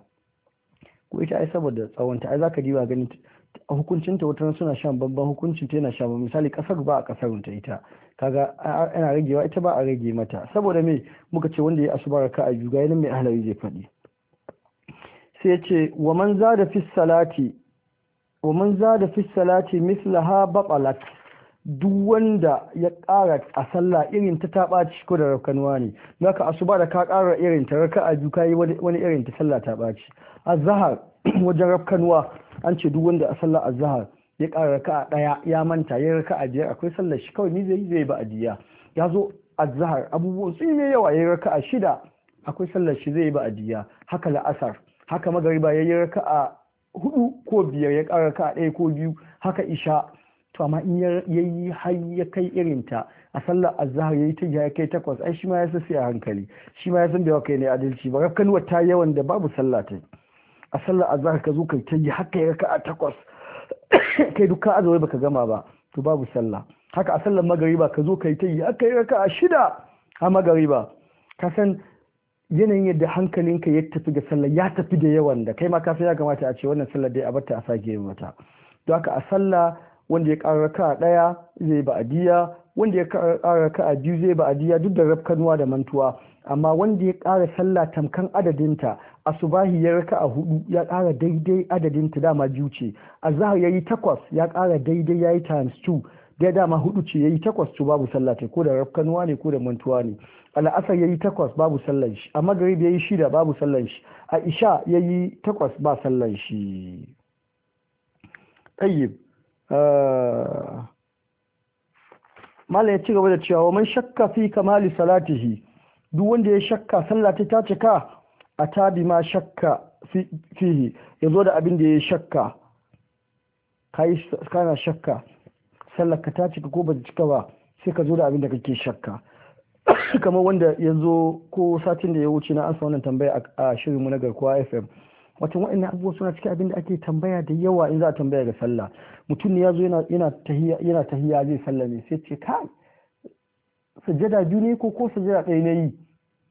ko ita ai saboda tsawonta ai za ka diba ganin a hukuncinta wata suna shan babban hukuncinta yana shan misali ƙasar ba a ƙasarunta ita kaga ana ragewa, ita ba a rage mata, saboda me muka ce wanda ya asuba raka'a biyu ga yanin mai ahlari zai faɗi. Sai ya ce wa man zada fi salati wa man zada fi salati mislaha batalat, duk wanda ya ƙara a sallah irin ta ta ɓaci ko da rakanuwa ne, naka asuba da ka ƙara irin ta raka'a biyu kai wani irin ta sallah ta ɓaci. Azhar wajen rakanuwa an ce duk wanda a sallah azhar ya ƙara raka'a ɗaya ya manta ya raka'a biyar akwai sallar shi kawai ni zai zai ba'diya. Ya zo azhar abubuwan sun yi yawa ya raka'a shida akwai sallar shi zai ba'diya. Haka la'asar, haka magariba ya yi raka'a hudu ko biyar ya ƙara raka'a ɗaya ko biyu haka isha to amma in yayi har ya kai irin ta a sallar azhar yayi ta ya kai takwas ai shi ma ya sassi a hankali shi ma ya san da kai ne adalci ba rafkanuwa ta yawan da babu sallah ta a sallar azhar ka zo kai ta yi haka ya raka'a takwas kai duka azawai baka gama ba to babu sallah haka a sallar magariba ka zo kai ta yi haka ya raka'a shida a magariba ka san yanayin yadda hankalinka ya tafi ga sallah ya tafi da yawan da kai ma ka san ya kamata a ce wannan sallar dai a barta a sake yin mata don haka a sallah wanda ya ƙara raka'a ɗaya zai ba adiya wanda ya ƙara raka'a biyu zai ba adiya duk da rafkanuwa da mantuwa amma wanda ya ƙara sallah tamkan adadinta asubahi ya raka'a hudu ya ƙara daidai adadinta dama biyu ce azhar yayi takwas ya ƙara daidai yayi times two da dama hudu ce yayi takwas to babu sallah ta ko da rafkanuwa ne ko da mantuwa ne al'asar yayi takwas babu sallan shi a maghrib yayi shida babu sallan shi a isha yayi takwas ba sallan shi tayyib Malam ya ci gaba da cewa man shakka fi kamali salatihi duk wanda ya shakka sallah ta cika a tabi ma shakka fihi ya zo da abin da ya shakka kai kana shakka sallar ka ta cika ko ba ta cika ba sai ka zo da abin da kake shakka kamar wanda ya zo ko satin da ya wuce na ansa wannan tambaya a shirinmu na garkuwa F M wata wa'annan abubuwa suna cikin abin da ake tambaya da yawa in za a tambaya ga sallah mutum ne ya zo yana tahiya yana tahiya zai sallah ne sai ce kai sajjada biyu ne ko ko sajjada ɗaya ne yi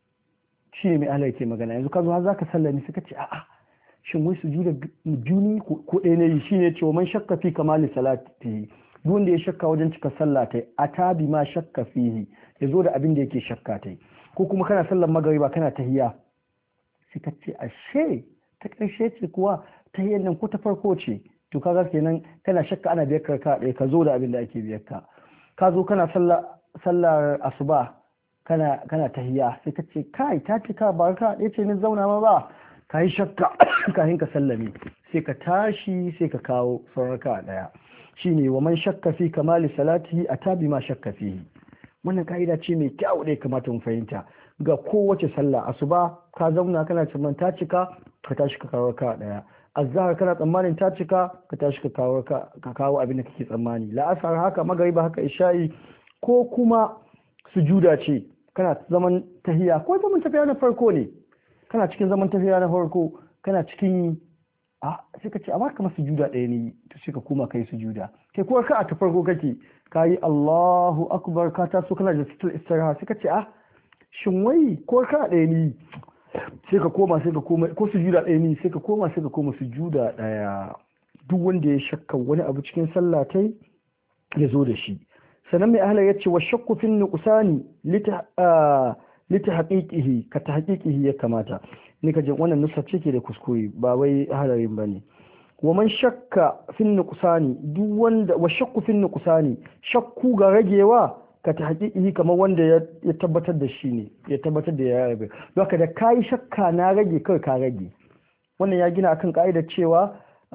shi ne mai Allah yake magana yanzu ka zo har zaka sallah ne suka ce a'a shin wai sujuda biyu ne ko ɗaya ne yi shine ce man shakka fi kamali salatihi duk wanda ya shakka wajen cika sallah tai atabi ma shakka fihi ya zo da abin da yake shakka tai ko kuma kana sallar magariba kana tahiya sai ka ce ashe ta ƙarshe ce kuwa ta hiyar nan ko ta farko ce to kaga kenan kana shakka ana biyar ka ɗaya ka zo da abin da ake biyar ka ka zo kana sallar asuba kana kana tahiya sai ka ce kai ta ce ka ba ka ɗaya ce ni zauna ma ba ka yi shakka kafin ka sallame sai ka tashi sai ka kawo sauran ka ɗaya shine wa man shakka fi kamali salatihi atabi ma shakka fihi wannan ka'ida ce mai kyau da ya kamata mu fahimta ga kowace sallah asuba ka zauna kana tsammanin ta cika ka tashi ka kawo ka daya azhar kana tsammanin ta cika ka tashi ka kawo ka kawo abin da kake tsammani la'asar haka magariba haka isha'i ko kuma sujuda ce kana zaman tahiya ko zaman tafiya na farko ne kana cikin zaman tafiya na farko kana cikin a sai ka ce amma kamar sujuda ɗaya ne to sai ka koma kai sujuda kai ko ka a ta farko kake kayi Allahu akbar ka taso kana da situl istiraha sai ka ce ah shin wai ko ka ɗaya ne sai ka koma sai ka koma ko sujuda ɗaya ne sai ka koma sai ka koma sujuda ɗaya duk wanda ya shakka wani abu cikin sallah tai ya zo da shi sannan mai ahla ya ce wa shakku fin nuqsani lita lita haqiqihi ka ta haqiqihi ya kamata ni ka jin wannan nusa ce ke da kuskure ba wai halarin bane wa man shakka fin nuqsani duk wanda wa shakku fin nuqsani shakku ga ragewa ka ta haƙiƙi kamar wanda ya tabbatar da shi ne ya tabbatar da ya rabe don haka da kayi shakka na rage kai ka rage wannan ya gina akan ka'idar cewa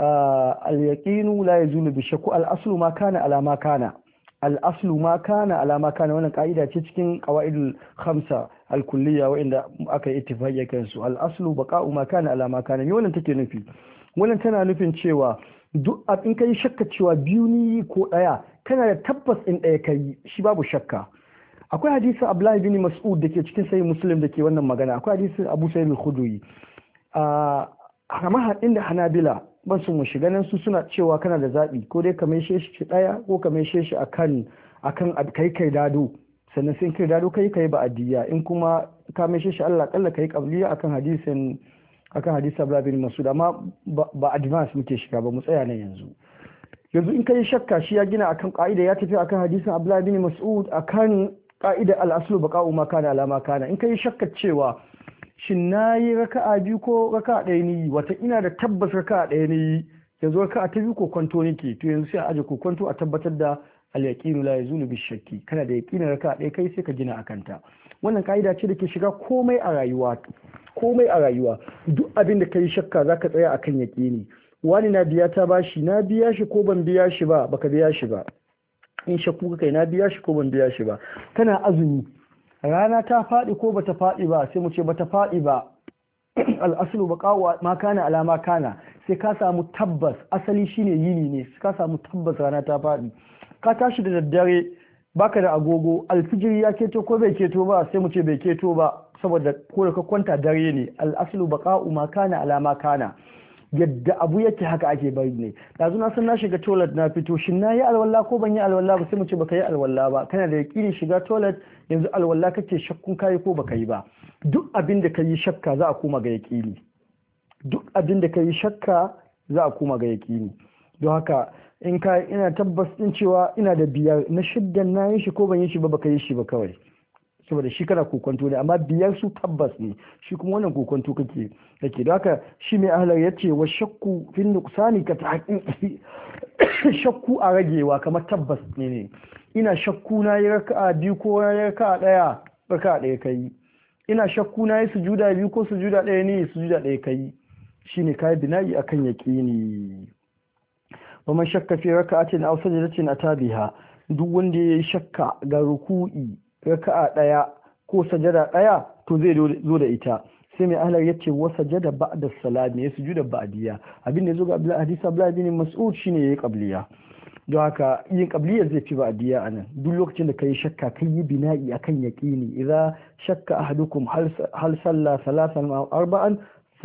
al-yaqinu la yazulu bi shakku al-aslu ma kana ala ma kana al-aslu ma kana ala ma kana wannan ka'ida ce cikin qawaidul khamsa al-kulliyya wanda aka yi ittifaqi kan su al-aslu baqa'u ma kana ala ma kana me wannan take nufi wannan tana nufin cewa duk in kai shakka cewa biyu ni ko daya kana da tabbas in ɗaya kai shi babu shakka akwai hadisin Abdullahi bin Mas'ud dake cikin sahih Muslim dake wannan magana akwai hadisin Abu Sa'id al-Khudri a kamar inda Hanabila ban su mu shiga nan su suna cewa kana da zabi ko dai ka maishe shi ɗaya ko ka maishe shi akan akan kai kai dado sannan sai kai dado kai kai ba addiya in kuma ka maishe shi Allah kalla kai qabliya akan hadisin akan hadisi Abdullahi bin Mas'ud amma ba advance muke shiga ba mu tsaya nan yanzu yanzu in kai shakka shi ya gina akan ka'ida ya tafi akan hadisin Abdullah bin Mas'ud akan ka'ida al-aslu baqa'u ma kana ala ma kana in kai shakka cewa shin nayi raka'a biyu ko raka'a ɗaya ne wata ina da tabbas raka'a ɗaya ne yanzu raka'a ta biyu ko kwanto nake to yanzu sai a aje ko kwanto a tabbatar da al-yaqinu la yazulu bi shakki kana da yaqinin raka'a ɗaya kai sai ka gina akan ta wannan ka'ida ce da ke shiga komai a rayuwa komai a rayuwa duk abin da kai shakka zaka tsaya akan yaqini wani na biya ta bashi na biya shi ko ban biya shi ba baka biya shi ba in shakku kai na biya shi ko ban biya shi ba kana azumi rana ta faɗi ko bata faɗi ba sai mu ce bata faɗi ba al-aslu baqa'u ma kana ala ma kana sai ka samu tabbas, asali shine yini ne, sai ka samu tabbas rana ta faɗi. Ka tashi da daddare baka da agogo, alfijiri ya keto ko bai keto ba, sai mu ce bai keto ba saboda ko da ka kwanta dare ne. Al-aslu baqa'u ma kana ala ma kana, yadda abu yake haka ake bari ne. Yanzu na san na shiga toilet na fito, shin na yi alwala ko ban yi alwala ba, sai mu ce baka yi alwala ba. Kana da yakinin shiga toilet, yanzu alwala kake shakkun kai ko baka yi ba. Duk abin da kai shakka za a koma ga yakini. Duk abin da kai shakka za a koma ga yakini. Don haka in ka ina tabbas din cewa ina da biyar, na shiddan na yi shi ko ban yi shi ba, baka yi shi ba kawai. Saboda shi kana kokonto ne, amma biyar su tabbas ne, shi kuma wannan kokonto kake kake. Don haka shi mai ahlar yace wa shakku fin nuqsani ka tahqiqi, shakku a ragewa kamar tabbas ne ne. Ina shakku na yi raka'a biyu ko na yi raka'a daya, raka'a daya kai. Ina shakku na yi sujuda biyu ko sujuda daya ne, sujuda daya kai. Shine kai bina'i akan yaqini. wa man shakka fi raka'atin aw sajdatin atabiha, duk wanda yayi shakka ga ruku'i raka'a daya ko sajada daya to zai zo da ita. Sai mai ahlar yace wa sajada ba'da salami, ya sujuda ba'diya. Abin da yazo ga Abdullah hadisi Abdullah bin Mas'ud shine yayi qabliya. Don haka yin qabliya zai fi ba'diya anan. Duk lokacin da kai shakka kai yi bina'i akan yaqini. Idza shakka ahadukum hal hal salla salatan aw arba'an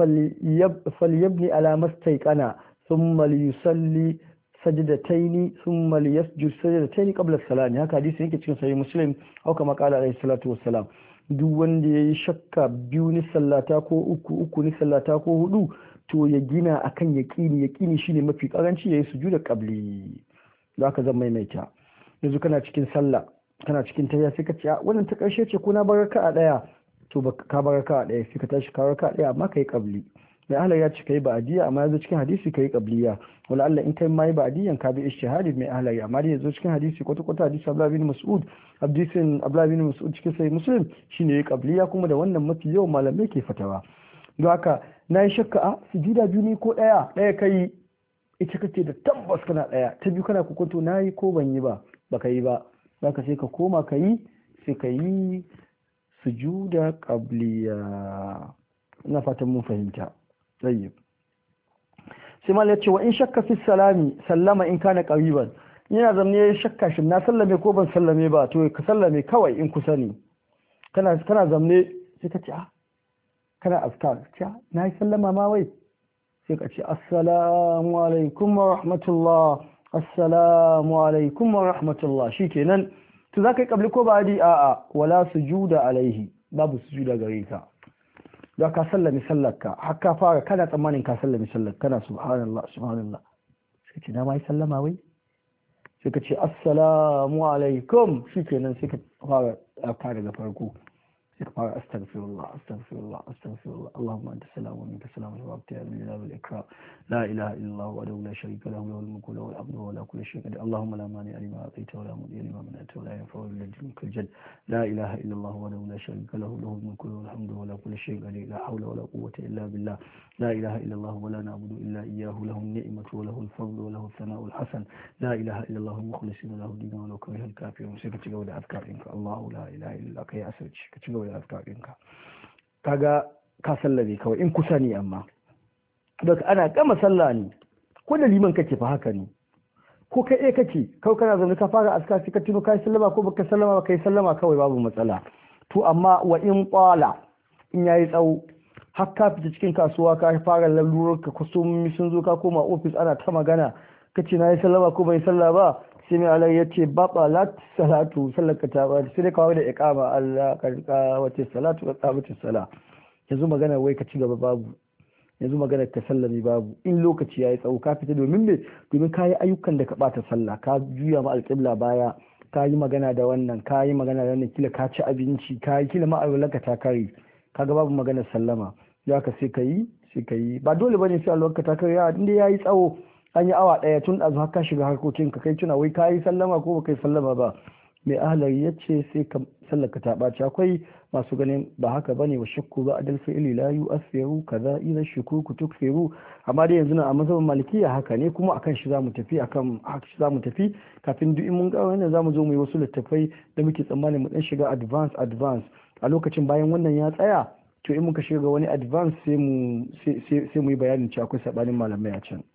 falyabni ala mastayqana thumma liyusalli sajidataini thumma liyasjud sajidataini qabla as-salami. Haka hadisi yake cikin sahih Muslim, au kama qala alayhi salatu wassalam. Duk wanda yayi shakka biyu ni sallata ko uku uku ni sallata ko hudu, to ya gina akan yaqini. Yaqini shine mafi karanci, yayi sujuda qabli. Zaka zan maimaita. Yanzu kana cikin sallah, kana cikin tayya, sai ka ce wannan ta karshe ce ko na baraka a daya, to ba ka baraka a daya, sai ka tashi ka baraka a daya amma kai qabli. Mai ahlar ya ce kai ba'diya, amma yazo cikin hadisi kai qabliya. Wala Allah in kai mai ba'diyan ka bi ijtihadi mai ahlar, amma dai yazo cikin hadisi kwata kwata hadisi Abdullah bin Mas'ud, hadisin Abdullah bin Mas'ud cikin sahih Muslim shine yayi qabliya, kuma da wannan mafi yawan malamai ke fatawa. Don haka nayi shakka a sujuda biyu ne ko daya, daya kai ita kace da tabbas kana daya, ta biyu kana kokonto nayi ko ban yi ba, baka yi ba. Zaka sai ka koma kai sai ka yi sujuda qabliya. Ina fatan mun fahimta. Tayyib. Sai mal yace wa in shakka fi salami sallama in kana qariban, yana zamne ya shakka shin na sallame ko ban sallame ba, to ka sallame kawai in kusa ne. Kana kana zamne sai ka ce ah kana azkar, ce na yi sallama ma wai, sai ka ce assalamu alaikum wa rahmatullah, assalamu alaikum wa rahmatullah, shikenan. To zaka yi qabli ko ba di a'a, wala sujuda alaihi, babu sujuda gare ka. Da ka sallami sallarka har ka fara kana tsammanin ka sallami sallar, kana subhanallah subhanallah, sai ce na mai sallama wai, sai ka ce assalamu alaikum, shikenan sai ka fara ka daga farko, sai ka fara astaghfirullah astaghfirullah astaghfirullah allahumma anta salam wa minka salam wa barakatuh ya jalali wal ikram la ilaha illa allah wa la sharika lahu lahul mulku wa lahul hamdu wa la kulli shay'in qadir allahumma la mani lima atayta wa la mudi lima mana'ta wa la yanfa'u illa jaddul jadd la ilaha illa allah wa la sharika lahu lahul mulku wa lahul hamdu wa la kulli shay'in qadir la hawla wa la quwwata illa billah la ilaha illa allah wa la na'budu illa iyyahu lahu an-ni'matu wa lahu al-fadlu wa lahu ath-thana'u al-hasan la ilaha illa allah mukhlisina lahu ad-din wa law kariha al-kafirun. Sai ka ci gaba da azkarinka, Allahu la ilaha illa kai asirci, ka ci gaba da azkarinka. Kaga ka sallame kawai in kusa ne, amma daga ana gama sallah ne ko da liman kake fa haka ne, ko kai eh kake kawai kana zaune ka fara aska sai ka tuno kai sallama ko baka sallama ba, kai sallama kawai babu matsala. To amma wa in qala, in yayi tsawo har ka fita cikin kasuwa ka fara lalurar ka, kustomomi sun zo ka koma office ana ta magana, kace na yi sallama ko bai salla ba, sai mai alai ya ce baɓalat salatu, sallaka ta ba, sai dai kawai da iqama Allah karka wace salatu wa qabatu sala. Yanzu magana wai ka ci gaba babu, yanzu magana ka sallami babu, in lokaci yayi tsawo ka fita, domin me domin kayi ayyukan da ka bata sallah, ka juya ma alqibla baya, ka yi magana da wannan, ka yi magana da wannan, kila ka ci abinci, ka yi kila ma alwalaka ta kare, kaga babu maganar sallama. Ya ka sai ka yi sai ka yi, ba dole bane sai alwalaka ta kare, inda yayi tsawo an yi awa ɗaya tun ɗazu haka shiga harkokin ka kai tuna wai ka yi sallama ko ba kai sallama ba. Mai ahlari ya ce sai ka sallaka ta ɓaci. Akwai masu ganin ba haka bane, wa shakku ba adal fi'li la yu'athiru kaza idza shukuku tukfiru, amma dai yanzu na a mazhabin malikiya haka ne, kuma akan shi zamu tafi, akan haka shi zamu tafi. Kafin duk in mun ga wannan zamu zo mu yi wasu littafai da muke tsammanin mu dan shiga advance advance a lokacin bayan wannan ya tsaya, to in muka shiga wani advance sai mu sai mu yi bayanin cewa akwai sabanin malamai a can.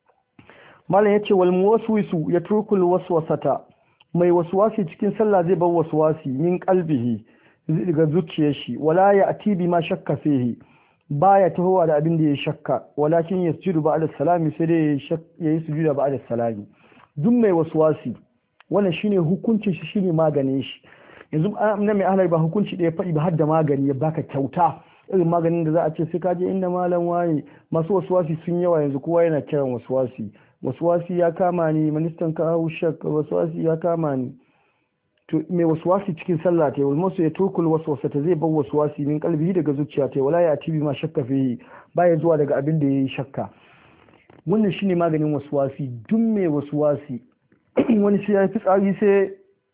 Malam yace wal muwaswisu yatrukul waswasata, mai waswasi cikin sallah zai bar waswasi min qalbihi daga zuciyar shi, wala ya ati bi ma shakka fihi, baya tahowa da abin da ya shakka, walakin yasjudu ba'da salami, sai dai yayi sujuda ba'da salami. Duk mai waswasi wannan shine hukuncin shi, shine maganin shi. Yanzu na mai ahlai ba hukunci da ya faɗi ba har da magani ya baka kyauta, irin maganin da za a ce sai ka je inda malam waye. Masu waswasi sun yawa yanzu, kowa yana kiran waswasi, waswasi ya kama ni, ministan ka hau shak, waswasi ya kama ni. To mai waswasi cikin sallah ta wal masu ya turkul waswasa ta zai bar waswasi min kalbi daga zuciya ta, wala ya tibi ma shakka fi, baya zuwa daga abin da yayi shakka. Wannan shine maganin waswasi. Duk mai waswasi wani sai ya fitsari sai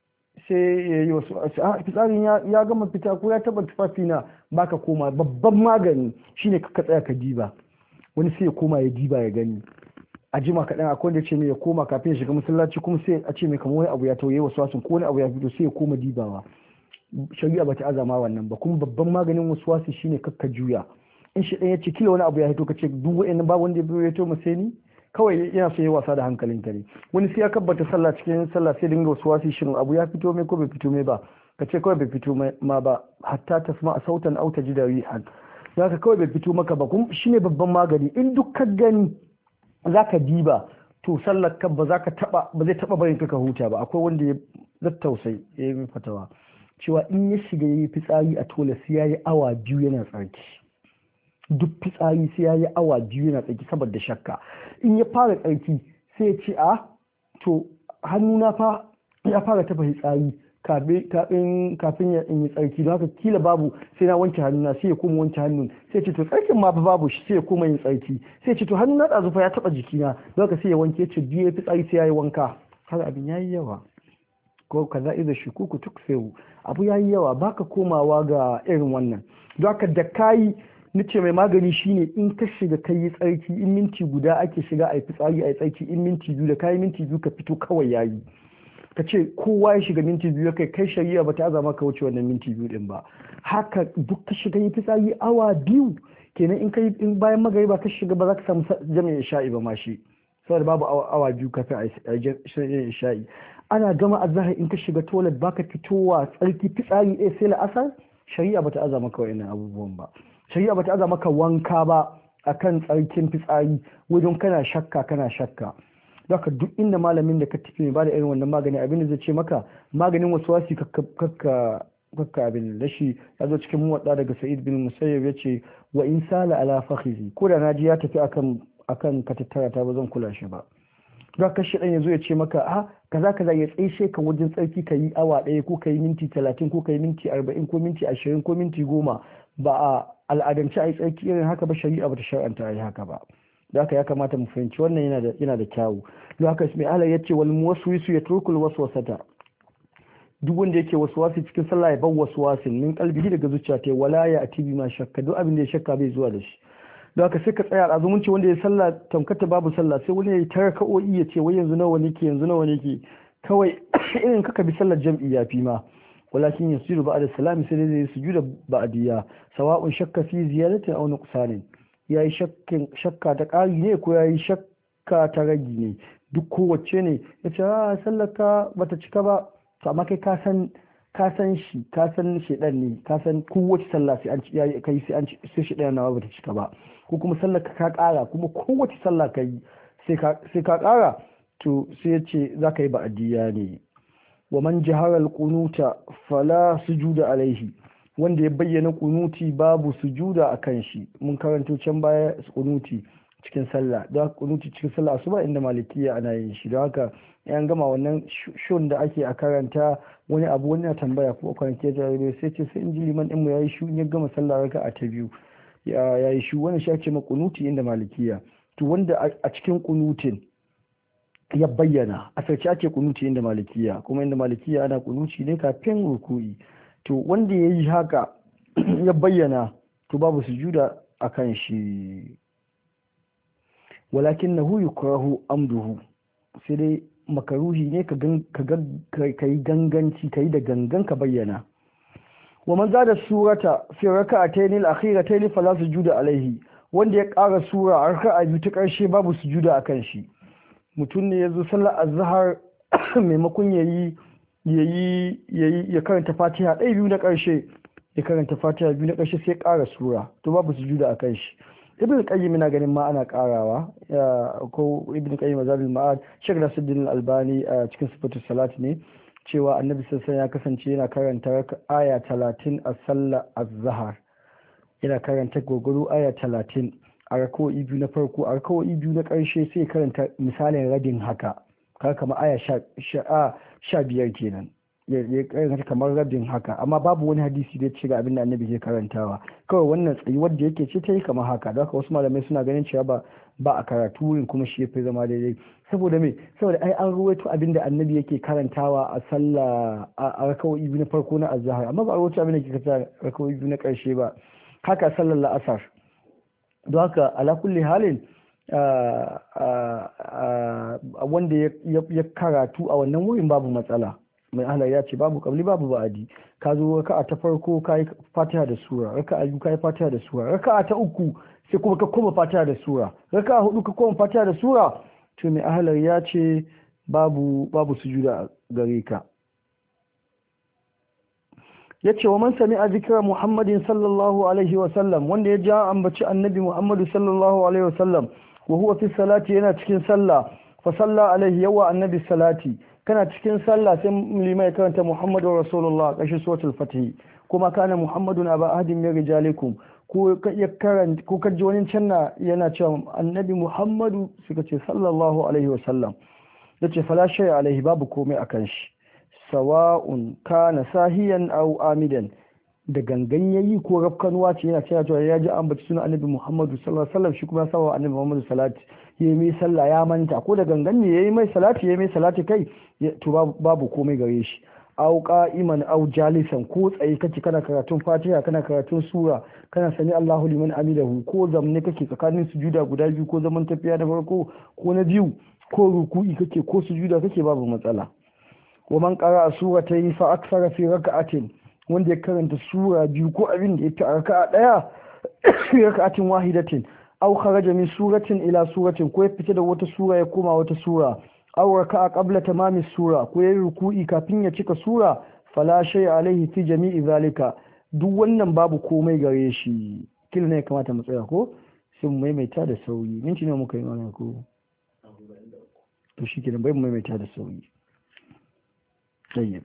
sai ya yi waswasi, a fitsarin ya gama fita ko ya taba tufafi na, baka koma. Babban magani shine ka tsaya ka diba. Wani sai ya koma ya diba ya gani, a jima kaɗan akwai wanda ce mai ya koma kafin ya shiga masallaci, kuma sai a ce mai kamar wani abu ya tauye wasu wasu ko wani abu ya fito sai ya koma dibawa. Shari'a ba ta azama wannan ba. Kuma babban maganin wasu wasu shine kakka juya. In shi ɗan ya ce kila wani abu ya fito, ka ce duk wa'annan ba wanda ya biyo ya to sai ni, kawai yana so ya wasa da hankalin ka ne. Wani sai ya kabbata sallah, cikin sallah sai dinga wasu wasu shin abu ya fito mai ko bai fito mai ba, ka ce kawai bai fito ma ba, hatta tasma sautan au tajida rihan, zaka kawai bai fito maka ba. Kuma shine babban magani. In duk ka gani za ka diba, to sallar ka ba za ka taba ba zai taba barin ka huta ba. Akwai wanda ya zattausai ya yi fatawa cewa in ya shiga yayi fitsari a tola sai yayi awa biyu yana tsarki. Duk fitsari sai yayi awa biyu yana tsarki saboda shakka. In ya fara tsarki sai ya ce a to hannuna fa ya fara tafa fitsari kafin kafin ya yi tsarki, don haka kila babu sai na wanke hannuna, sai ya koma wanke hannun, sai ce to tsarkin ma babu shi, sai ya koma yin tsarki, sai ce to hannuna da zufa ya taba jikina, don haka sai ya wanke, ce biye fi tsari sai ya yi wanka. Har abin yayi yawa, ko kaza iza shukuku tuksewu, abu yayi yawa, baka komawa ga irin wannan. Don haka da kayi nace mai magani shine in ka shiga kai yi tsarki, in minti guda ake shiga a yi fitsari a yi tsarki, in minti biyu da kayi minti biyu ka fito kawai yayi. Ka ce kowa ya shiga minti biyu kai kai shari'a ba ta azama ka wuce wannan minti biyu din ba. Haka duk ka shiga yi fitsari awa biyu, kenan in kai in bayan magariba ka shiga ba za ka samu jami'in isha'i ba ma shi, saboda babu awa biyu kafin a jami'in isha'i. Ana gama azhar in ka shiga toilet baka fitowa tsarki fitsari eh sai la'asar, shari'a ba ta azama ka wa'annan abubuwan ba. Shari'a ba ta azama ka wanka ba akan tsarkin fitsari wajen kana shakka kana shakka. Zaka duk inda malamin da ka tafi mai bada irin wannan magani, abin da zai ce maka maganin waswasi kakka kakka abin da shi ya zo cikin muwadda daga Sa'id bin Musayyib yace wa in sala ala fakhizi, ko da naji ya tafi akan akan katattara ta ba zan kula shi ba. Zaka shi dan yazo ya ce maka a kaza kaza ya tsaishe ka wajen tsarki ka yi awa ɗaya ko ka yi minti talatin ko ka yi minti arba'in ko minti ashirin ko minti goma, ba a al'adance a yi tsarki irin haka ba, shari'a ba ta shar'anta a yi haka ba. Da haka ya kamata mu fahimci wannan yana da yana da kyawu. Don haka mai Allah yace wal muwaswisu yatrukul waswasata, duk wanda yake waswasi cikin sallah ya bar waswasin min qalbihi daga zuciya ta, wala ya atibi ma shakka, duk abin da ya shakka bai zuwa da shi. Don haka sai ka tsaya a zumunci wanda ya sallah tamkata babu sallah, sai wani ya yi tara ka'o'i ya ce wai yanzu nawa nake yanzu nawa nake, kawai irin kaka bi sallar jam'i ya fi ma. walakin yasiru ba'da salami, sai dai sujuda ba'diya, sawa'un shakka fi ziyadatin aw nuqsanin, yayi shakkin shakka ta ƙari ne ko yayi shakka ta ragi ne, duk kowace ne yace a sallaka bata cika ba, to amma kai ka san ka san shi ka san shedan ne, ka san kowace sallah sai an ci yayi kai sai an ci sai shedan nawa bata cika ba, ko kuma sallaka ka ƙara, kuma kowace sallah kai sai ka sai ka ƙara, to sai yace zaka yi ba'diya ne. wa man jahara al-qunuta fala sujuda alaihi, wanda ya bayyana kunuti babu sujuda akan shi. Mun karanto can baya kunuti cikin sallah, da kunuti cikin sallah asuba inda malikiya ana yin shi, don haka yan gama wannan shon da ake a karanta wani abu, wani na tambaya ko kwanke jarabe sai ce sai in ji liman din mu yayi shu, ya gama sallah raka a ta biyu ya yayi shu, wannan shi ake ma kunuti inda malikiya. To wanda a cikin kunutin ya bayyana, a sarki ake kunuti inda malikiya, kuma inda malikiya ana kunuti ne kafin ruku'i. To wanda ya yi haka ya bayyana, to babu sujuda a kan shi. walakin na huyu kurahu amduhu, sai dai makaruhi ne ka yi ganganci, ka yi da gangan ka bayyana. wa man zada surata fi rak'atayn al-akhiratayn fala sujuda alaihi wanda ya ƙara sura a raka'a biyu ta ƙarshe babu sujuda akan shi. Mutum ne yazo sallar azhar maimakon yayi yayi yayi ya karanta Fatiha ɗaya biyu na ƙarshe ya karanta Fatiha biyu na ƙarshe sai ya ƙara sura to babu sujuda akan shi. Ibn Qayyim ina ganin ma ana ƙarawa ko Ibn Qayyim Zadul Ma'ad Sheikh Nasiruddin Al-Albani a cikin Sifatus Salat ne cewa Annabi sallallahu alaihi ya kasance yana karanta aya talatin a sallar az-zahar yana karanta gogoro aya talatin a rakawoyi biyu na farko a rakawoyi biyu na ƙarshe sai karanta misalin rabin haka kaga kamar aya sha biyar kenan ya karanta kamar rabin haka amma babu wani hadisi da ya ce ga abin da Annabi ke karantawa kawai wannan tsayi wanda yake ce ta yi kamar haka da haka wasu malamai suna ganin cewa ba ba a karatu wurin kuma shi yafi zama daidai saboda me saboda ai an ruwaito abin da Annabi yake karantawa a sallah a rakawoyi biyu na farko na azhar amma ba a ruwaito abin da yake karanta rakawoyi biyu na ƙarshe ba haka sallar la'asar don haka ala kulli halin wanda ya karatu a wannan wurin babu matsala mai ahlar ya ce babu kabli babu ba'adi ka zo raka'a ta farko kai fatiha da sura raka'a biyu kai fatiha da sura raka'a ta uku sai kuma ka koma fatiha da sura raka'a hudu ka koma fatiha da sura to mai ahlar ya ce babu babu sujuda gare ka ya ce wa man sami a zikirar muhammadin sallallahu alaihi wasallam wanda ya ja ambaci annabi muhammadu sallallahu alaihi wasallam wa huwa fi salati yana cikin sallah fa salla alaihi yawa annabi salati kana cikin sallah sai limai karanta muhammadu rasulullah kashi suratul fatih kuma kana muhammadun aba ahadin min rijalikum ko ya karanta ko kaji wani canna yana cewa annabi muhammadu suka ce sallallahu alaihi wasallam yace fala shay alaihi babu komai akan shi sawa'un kana sahiyan aw amidan da gangan yayi ko rafkanuwa ce yana cewa ya ji an baci sunan annabi Muhammadu sallallahu alaihi wasallam shi kuma ya sawa annabi Muhammadu salati yayi mai sallah ya manta ko da gangan ne yayi mai salati yayi mai salati kai to babu komai gare shi aw qa'iman aw jalisan ko tsaye kake kana karatun Fatiha kana karatun sura kana sani Allahu liman amidahu ko zamne kake tsakanin sujuda guda biyu ko zaman tafiya da farko ko na biyu ko ruku'i kake ko sujuda kake babu matsala wa man qara'a suratayn fa akthara fi rak'atin wanda ya karanta sura biyu ko abin da yake a raka'a daya fi rak'atin wahidatin aw kharaja min suratin ila suratin ko ya fita da wata sura ya koma wata sura aw raka'a qabla tamami sura ko ya ruku'i kafin ya cika sura fala shay alaihi fi jami'i zalika duk wannan babu komai gare shi kila ne kamata mu tsaya ko sai mu maimaita da sauri minti ne muka yi mana ko to shikenan bai mu maimaita da sauri tayyib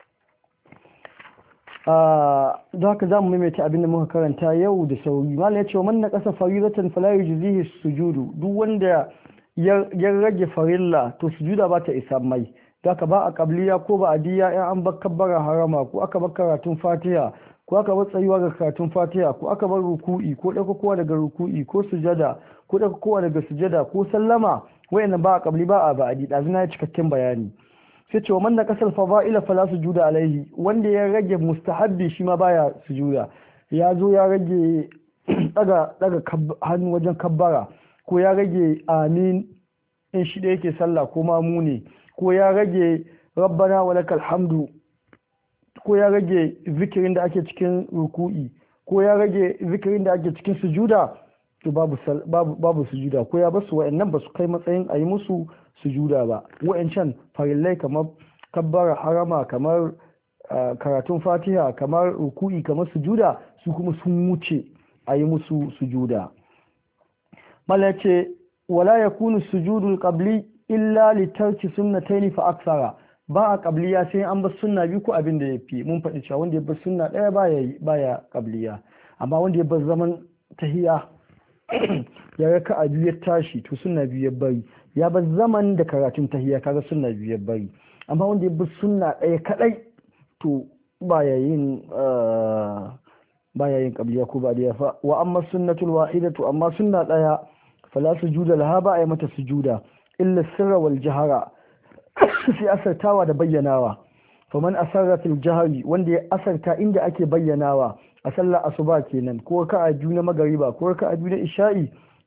da haka za mu maimaita abin da muka karanta yau da sauri malam ya ce wa manna ƙasa faridatan fala yujzihi sujudu duk wanda ya rage farilla to sujuda ba ta isa mai da haka ba a qabliya ko ba adiya in an bar kabbara harama ko aka bar karatun fatiha ko aka bar tsayuwa ga karatun fatiha ko aka bar ruku'i ko ɗaukakowa daga ruku'i ko sujada ko ɗaukakowa daga sujada ko sallama wayannan ba a qabli ba a ba adi ɗazuna ya cikakken bayani sai ce wa man na kasar fada'ila fala sujuda alaihi wanda ya rage mustahabbi shi ma baya sujuda ya zo ya rage daga daga hannu wajen kabbara ko ya rage amin in shi da yake sallah ko mamu ne ko ya rage rabbana walakal hamdu ko ya rage zikirin da ake cikin ruku'i ko ya rage zikirin da ake cikin sujuda to babu babu babu sujuda ko ya basu wa'annan ba su kai matsayin a yi musu sujuda ba wa'ancan farillai kamar kabbara harama kamar karatun fatiha kamar ruku'i kamar sujuda su kuma sun wuce a yi musu sujuda mala ce wala yakunu sujudul qabli illa li tarki sunnatayn fa aksara ba a qabliya sai an bar sunna biyu ko abin da yafi mun faɗi cewa wanda ya bar sunna ɗaya baya baya qabliya amma wanda ya bar zaman tahiya ya raka a biyu ya tashi to sunna biyu ya bari ya bar zaman da karatun tahiyya kaga sunna biyu ya bari amma wanda ya bar sunna ɗaya kadai to baya yin baya yin qabliya ko ba da yafa wa amma sunnatul wahidatu amma sunna ɗaya fala sujuda laha ba ay mata sujuda illa sirra wal jahara sai asartawa da bayyanawa faman asarra fil jahari wanda ya asarta inda ake bayyanawa a sallar asuba kenan ko ka a biyu na magariba ko ka a biyu na isha'i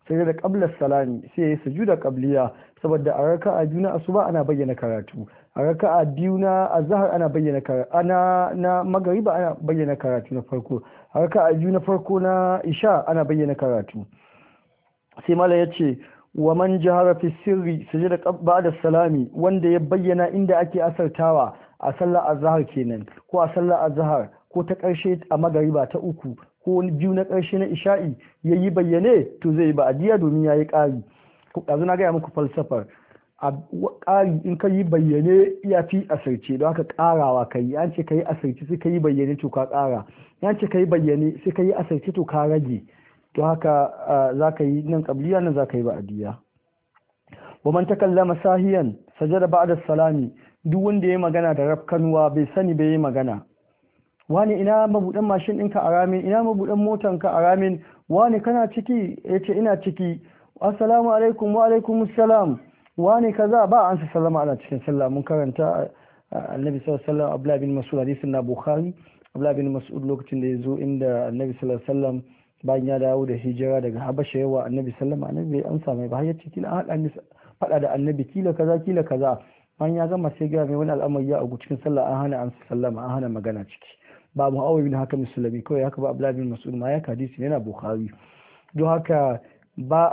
sai da qabla salami sai ya sujuda qabliya saboda a raka'a biyu na asuba ana bayyana karatu a raka'a biyu na azhar ana bayyana karatu ana na magariba ana bayyana karatu na farko a raka'a biyu na farko na isha ana bayyana karatu sai mala yace wa man jahara fi sirri sujada ba'da salami wanda ya bayyana inda ake asartawa a sallar azhar kenan ko a sallar azhar ko ta karshe a magariba ta uku ko biyu na karshe na isha'i yayi bayyane to zai ba adiya domin yayi ƙari yanzu na gaya muku falsafar a ƙari in ka yi bayyane ya fi asirce don haka ƙarawa ka yi an ce ka yi asirce sai ka yi bayyane to ka ƙara yan ce ka yi bayyane sai ka yi asirce to ka rage don haka za ka yi nan ƙabliya nan za ka yi ba'adiyya wa man takallama sahiyan sajada ba'da salami duk wanda ya magana da rafkanuwa bai sani bai yi magana wani ina mabuɗan mashin ɗinka a ramin ina mabuɗan motanka a ramin wani kana ciki ya ce ina ciki assalamu alaikum wa alaikum assalam wani kaza ba an sa sallama ana cikin sallah mun karanta annabi sallallahu alaihi wasallam Abdullah bin Mas'ud hadisin na Bukhari Abdullah bin Mas'ud lokacin da yazo inda annabi sallallahu alaihi wasallam bayan ya dawo da hijira daga Habasha yawa annabi sallallahu alaihi wasallam annabi an sa mai ba ya ce kila an hada fada da annabi kila kaza kila kaza bayan ya gama sai ga mai wani al'amari ya agu cikin sallah an hana an sallama an hana magana ciki ba Muawiya bin Hakim Sulami kawai haka ba Abdullah bin Mas'ud ma ya hadisi yana Bukhari don haka ba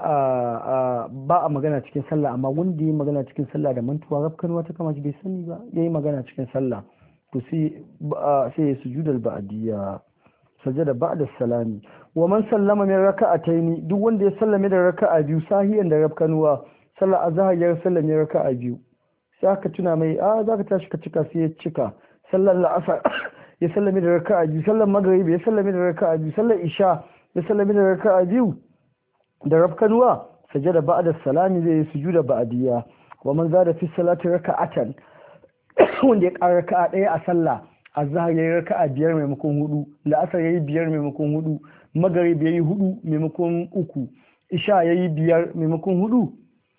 a ba a magana cikin sallah amma wanda yi magana cikin sallah da mantuwa rafkan wata kama bai sani ba yayi magana cikin sallah to sai sai ya sujudal ba'diyya sajada ba'da salami wa man sallama min raka'ataini duk wanda ya sallame da raka'a biyu sahiyan da rafkanuwa sallah azhar ya sallame raka'a biyu sai aka tuna mai a zaka tashi ka cika sai ya cika sallar la'asar ya sallame da raka'a biyu sallar maghrib ya sallame da raka'a biyu sallar isha ya sallame da raka'a biyu da rafkanuwa sajada ba'da salami zai yi sujuda ba'diyya wa man zada fi salati raka'atan wanda ya ƙara raka'a ɗaya a sallah azhar yayi raka'a biyar maimakon hudu la'asar yayi biyar maimakon hudu maghrib yayi hudu maimakon uku isha yayi biyar maimakon hudu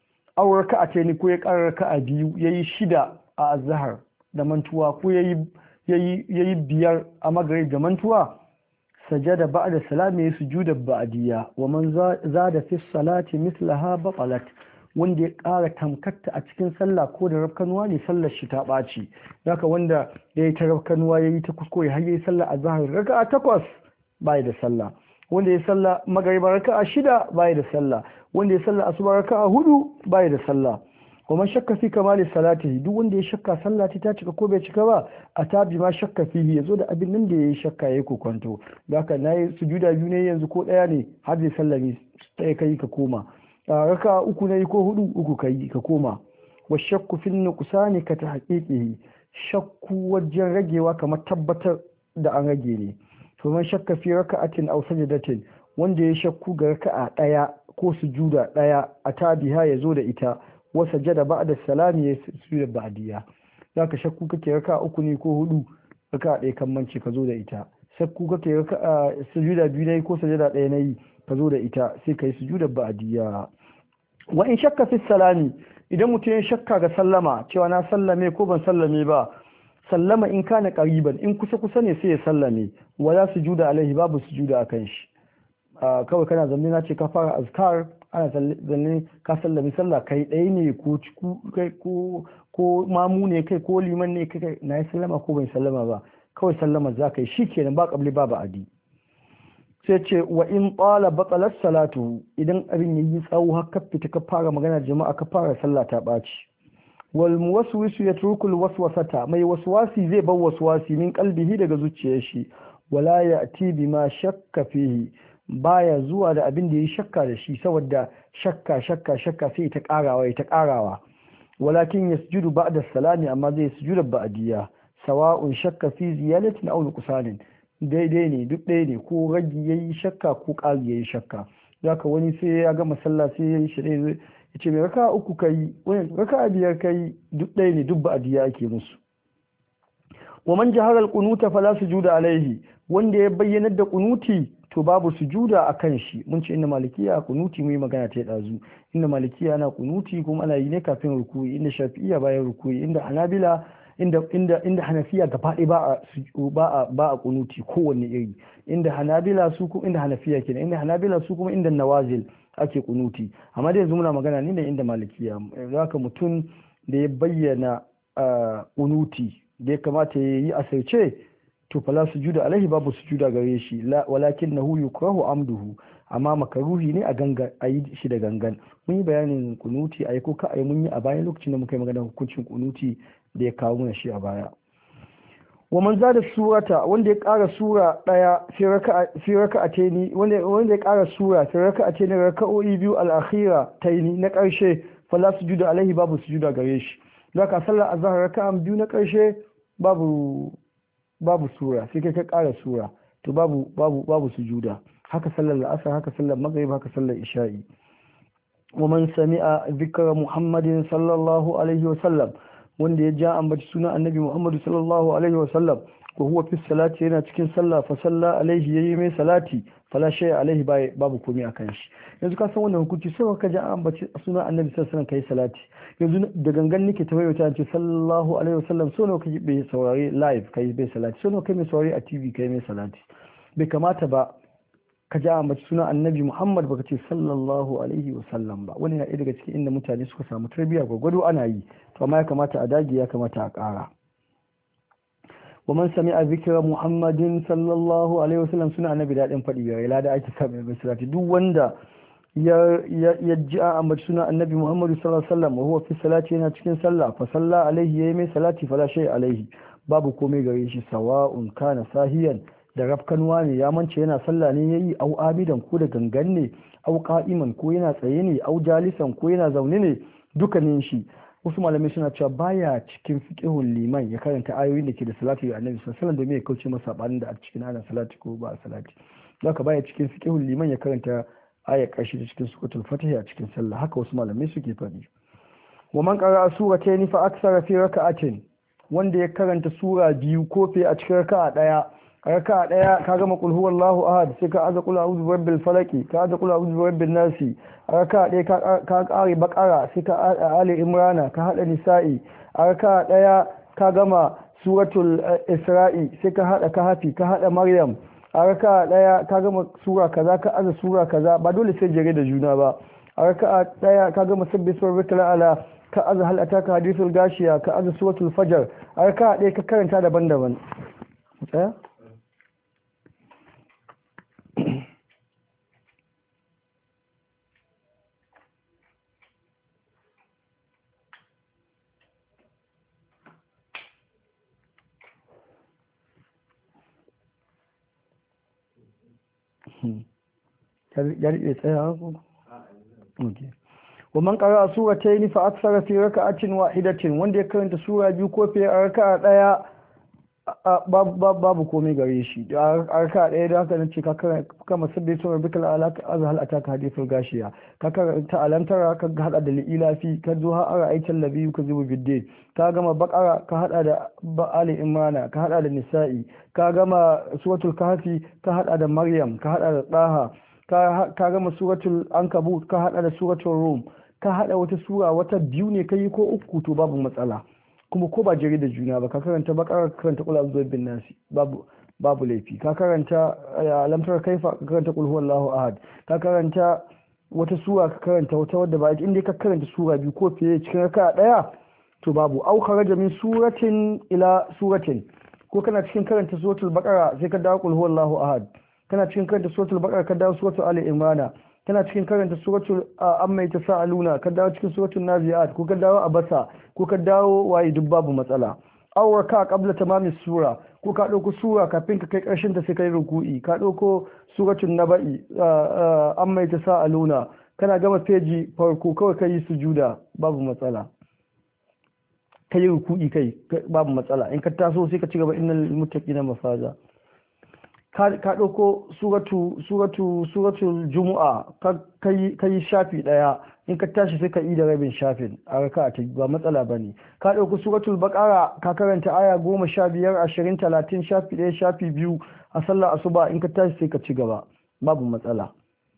aw raka'a ce ne ko ya ƙara raka'a biyu yayi shida a azhar da mantuwa ko yayi yayi yayi biyar a maghrib da mantuwa sajada ba'da salami ya sujuda ba'diyya wa man zada fi salati mislaha batalat wanda ya ƙara tamkatta a cikin sallah ko da rafkanuwa ne sallar shi ta ɓaci haka wanda ya yi ta rafkanuwa ya yi ta kuskure har ya yi sallah a zahar raka'a takwas bai da sallah wanda ya sallah magariba raka'a shida bai da sallah wanda ya sallah asuba raka'a hudu bai da sallah wa man shakka fi kamali salatihi duk wanda ya shakka sallah ta cika ko bai cika ba a tabi ma shakka fihi yazo da abin nan da yayi shakka yayi kokonto haka nayi sujuda biyu ne yanzu ko daya ne har zai sallami sai kai ka koma raka uku nayi ko hudu uku kai ka koma wa shakku fi nuqsani ka tahqiqihi shakku wajen ragewa kamar tabbatar da an rage ne to man shakka fi raka'atin aw sajdatin wanda ya shakku ga raka'a daya ko sujuda daya a tabiha yazo da ita wa sajada ba'da salami ya sujuda ba'diya zaka shakku kake raka'a uku ne ko hudu raka'a ɗaya kan mance ka zo da ita shakku kake raka'a sujuda biyu ne ko sajada ɗaya nayi ka zo da ita sai kai sujuda ba'diya wa in shakka fi salami idan mutum ya shakka ga sallama cewa na sallame ko ban sallame ba sallama in kana qariban in kusa kusa ne sai ya sallame wala sujuda alaihi babu sujuda akan shi kawai kana zanne na ce ka fara azkar ana zanne ka sallami sallah kai ɗaya ne ko kai ko ko mamu ne kai ko liman ne kai na yi sallama ko ban sallama ba kawai sallama za ka yi shikenan ba qabli ba ba'di sai ce wa in tsala batsalar salatu idan abin yayi tsawo har ka fita ka fara magana jama'a ka fara sallah ta ɓaci wal muwaswisu yatrukul waswasata mai waswasi zai bar waswasi min qalbihi daga zuciyar shi wala ya'ti bima shakka fihi baya zuwa da abin da yayi shakka da shi saboda shakka shakka shakka sai ta karawa ta karawa walakin yasjudu ba'da salami amma zai sujuda ba'diya sawa'un shakka fi ziyadatin aw nuqsanin daidai ne duk ɗaya ne ko ragi ya yi shakka ko ƙari ya yi shakka zaka wani sai ya gama sallah sai ya yi shi ya ce mai raka uku ka yi wani raka biyar ka yi duk ɗaya ne duk ba'adiyya ake musu wa man jahara al-qunuta fala sujuda alaihi wanda ya bayyanar da kunuti to babu sujuda a kan shi mun ce inda malikiya kunuti mu yi magana ta dazu inda malikiya ana kunuti kuma ana yi ne kafin rukuyi inda shafi'iyya bayan rukuyi inda hanabila inda inda inda hanafiya gaba ɗaya ba a ba a ba a kunuti kowanne iri inda hanabila su kuma inda hanafiya kenan inda hanabila su kuma inda nawazil ake kunuti. Amma da yanzu muna magana ne da inda malikiya zaka mutum da ya bayyana kunuti da ya kamata ya yi asirce to fala sujuda alaihi babu sujuda gare shi walakinahu yukrahu amduhu amma makaruhi ne a ganga a yi shi da gangan. Mun yi bayanin kunuti a yi ko ka a yi mun yi a bayan lokacin da muka yi magana hukuncin kunuti da ya kawo mana shi a baya. Wa man zada surata wanda ya ƙara sura daya fi raka'ataini wanda wanda ya ƙara sura fi raka'ataini raka'o'i biyu al-akhira taini na ƙarshe fala sujuda alaihi babu sujuda gare shi. Zaka sallar azhar raka'an biyu na ƙarshe babu babu sura sai kai ka ƙara sura to babu babu babu sujuda. Haka sallar la'asar haka sallar maghrib haka sallar isha'i. Wa man sami'a dhikra muhammadin sallallahu alaihi wa sallam wanda ya ja ambaci suna annabi muhammadu sallallahu alaihi wa sallam ko huwa fi salati yana cikin sallah fa salla alaihi yayi mai salati fala shay alaihi babu komai akan shi. Yanzu ka san wannan hukunci sai ka ja ambaci suna annabi sallallahu alaihi wa sallam kai salati yanzu da gangan nake ta bayyana ce sallallahu alaihi wa sallam so nawa kai bai saurari live kai bai salati so nawa kai mai saurari a T V kai mai salati. Bai kamata ba ka ja ambaci suna annabi Muhammad baka ce sallallahu alaihi wa sallam ba. Wani yana daga cikin inda mutane suka samu tarbiyya gwagwado ana yi to amma ya kamata a dage ya kamata a ƙara. Wa man sami'a zikra Muhammadin sallallahu alaihi wa sallam suna annabi dadin faɗi ga lada ake samu mai salati duk wanda ya ya ji ambaci suna annabi Muhammad sallallahu alaihi wa sallam wa huwa fi salati yana cikin sallah fa salla alaihi yayi mai salati fala shay alaihi babu komai gare shi sawa'un kana sahiyan da rafkanwa ne ya mance yana sallah ne yayi au abidan ko da gangan ne au qa'iman ko yana tsaye ne au jalisan ko yana zaune ne dukkanin shi. Wasu malamai suna cewa baya cikin fiqhul liman ya karanta ayoyin da ke da salati ga annabi sallallahu alaihi wasallam domin ya kauce masa sabanin da a cikin ana salati ko ba salati. Haka baya cikin fiqhul liman ya karanta ayar karshe da cikin suratul fatiha a cikin sallah haka wasu malamai suke faɗi. Wa man qara'a suratayn fa aksara fi raka'atin wanda ya karanta sura biyu ko fi a cikin raka'a daya raka daya ka gama kul huwallahu ahad sai ka aza kul a'udhu birabbil falaki ka aza kul a'udhu birabbin nasi raka daya ka kare bakara sai ka ali imrana ka hada nisa'i raka daya ka gama suratul isra'i sai ka hada kahfi ka hada maryam raka daya ka gama sura kaza ka aza sura kaza ba dole sai jere da juna ba raka daya ka gama sabbi suratul ala ka aza hal ataka hadithul gashiya ka aza suratul fajr raka daya ka karanta daban-daban tsaya ya riƙe tsaya ko? Okay. Wa man qara'a suratayn fa akthara fi raka'atin wahidatin wanda ya karanta sura biyu ko fiye a raka'a daya babu komai gare shi a raka'a daya da haka nace ka kama sabbi to rabbikal ala azhal ataka hadithul gashiya ka karanta alantara ka hada da ilafi ka zo har ara aitan labi ka zubu bidde ka gama bakara ka hada da ali imrana ka hada da nisa'i ka gama suratul kahfi ka hada da maryam ka hada da daha ka gama suratul ankabut ka hada da suratul rum ka hada wata sura wata biyu ne kai ko uku to babu matsala kuma ko ba jere da juna ba ka karanta bakara ka karanta qul a'udhu bin nasi babu babu laifi ka karanta alamtar kaifa ka karanta qul huwallahu ahad ka karanta wata sura ka karanta wata wadda ba inda ka karanta sura biyu ko fiye cikin raka daya to babu au kharaja min suratin ila suratin ko kana cikin karanta suratul baqara sai ka dawo qul huwallahu ahad kana cikin karanta suratul baqara ka dawo suratul ali imrana kana cikin karanta suratul amma yatasaaluna ka dawo cikin suratul naziat ko ka dawo abasa ko ka dawo wayi duk babu matsala aw raka qabla tamami sura ko ka dauko sura kafin ka kai karshen ta sai kai ruku'i ka dauko suratul naba'i amma yatasaaluna kana gama feji farko kawai kai sujuda babu matsala kai ruku'i kai babu matsala in ka taso sai ka ci gaba innal muttaqina mafaza ka ɗauko suratu suratu suratul jumu'a ka yi shafi ɗaya in ka tashi sai ka yi da rabin shafin a raka ta ba matsala ba ne ka ɗauko suratul baƙara ka karanta aya goma sha biyar ashirin talatin shafi ɗaya shafi biyu a sallar asuba in ka tashi sai ka ci gaba babu matsala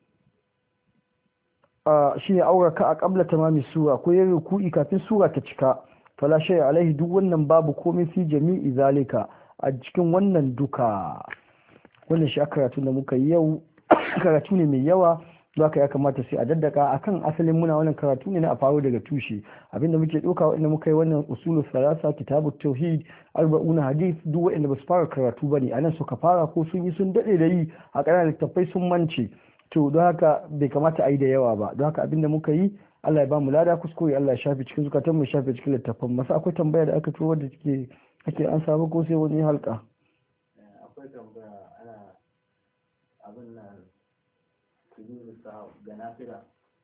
shi ne aura ka a ƙabla tamami sura ko yin ruku'i kafin sura ta cika fala shay alaihi duk wannan babu komai fi jami'i zalika a cikin wannan duka wannan shi karatu da muka yi yau karatu ne mai yawa don haka ya kamata sai a daddaka akan asalin muna wannan karatu ne na a faro daga tushe abinda muke ɗauka wanda muka yi wannan usulul salasa kitabut tauhid arba'una hadith duk wanda ba su fara karatu bane anan suka fara ko sun yi sun dade da yi a ƙananan littattafai sun mance to don haka bai kamata a yi da yawa ba don haka abinda muka yi Allah ya ba mu lada kuskure Allah ya shafe cikin zukatan mu shafe cikin littattafan masu akwai tambaya da aka turo wadda take ake an samu ko sai wani halka akwai tambaya ana abin nan sujudu sahwi ga nafila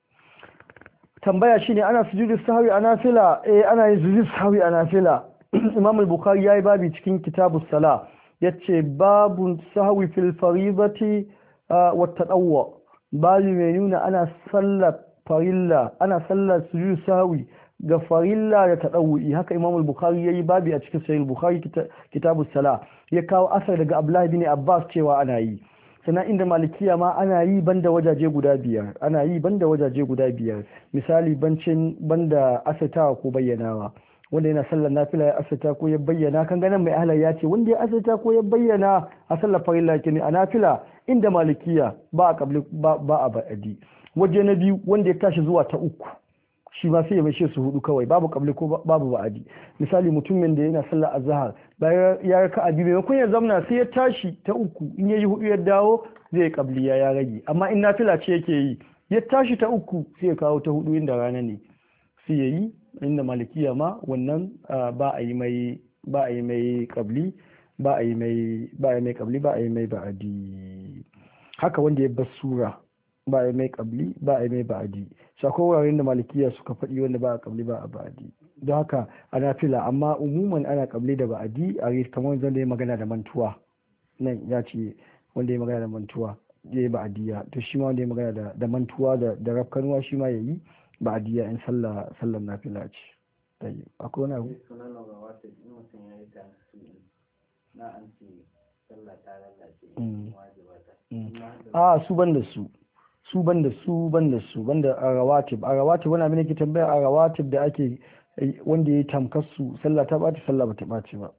tambaya shine ana sujudu sahwi a nafila eh ana yin sujudu sahwi a nafila Imam al-Bukhari yayi babi cikin kitabus sala yace babun sahwi fil faridati wa tadawwu babi mai nuna ana sallar farilla ana sallar sujudu sahwi ga farilla da tadawwi haka Imam al-Bukhari yayi babi a cikin Sahih al-Bukhari kitabus sala ya kawo asar daga Abdullah ibn Abbas cewa ana yi sannan inda malikiya ma ana yi banda wajaje guda biyar ana yi banda wajaje guda biyar misali bancin banda asatawa ko bayyanawa wanda yana sallar nafila ya asata ko ya bayyana kan ganin mai ahlar ya ce wanda ya asata ko ya bayyana a sallar farilla ne a nafila inda malikiya ba a kabli ba a ba'adi waje na biyu wanda ya tashi zuwa ta uku shi ma sai ya mai su hudu kawai babu kabli ko babu ba'adi misali mutumin da yana sallar azhar bayan ya raka abi maimakon ya zamna sai ya tashi ta uku in yayi hudu ya dawo zai kabli ya rage amma in nafila ce yake yi ya tashi ta uku sai ya kawo ta hudu inda rana ne sai yayi inda malikiya ma wannan ba a yi mai ba a yi mai kabli ba a yi mai ba a yi mai kabli ba a yi mai ba'adi haka wanda ya bar sura ba a yi mai kabli ba a yi mai ba'adi akwai wuraren da malikiya suka faɗi wanda ba a kabli ba a ba'adi don haka ana fila amma umuman ana kabli da ba'adi a rai kamar wanda ya magana da mantuwa nan ya ce wanda ya magana da mantuwa ya yi ba'adiya to shi ma wanda ya magana da mantuwa da rafkanuwa shi ma ya yi ba'adiya in sallah sallar nafila ce tayi akwai wani abu sunan ga wata in mutum ya yi ta na an ce sallah ta lalace wajibata a su ban da su su ban da su ban da su ban da arawatib arawatib wani abin da ke tambaya arawatib da ake wanda ya tamkar su sallah ta ɓaci sallah ba ta ɓaci ba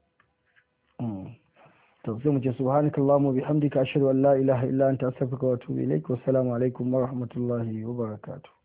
to sai mu ce subhanakallahumma bihamdika ashhadu an la ilaha illa anta astaghfiruka wa atubu ilaik wa assalamu alaikum wa rahmatullahi wa barakatuh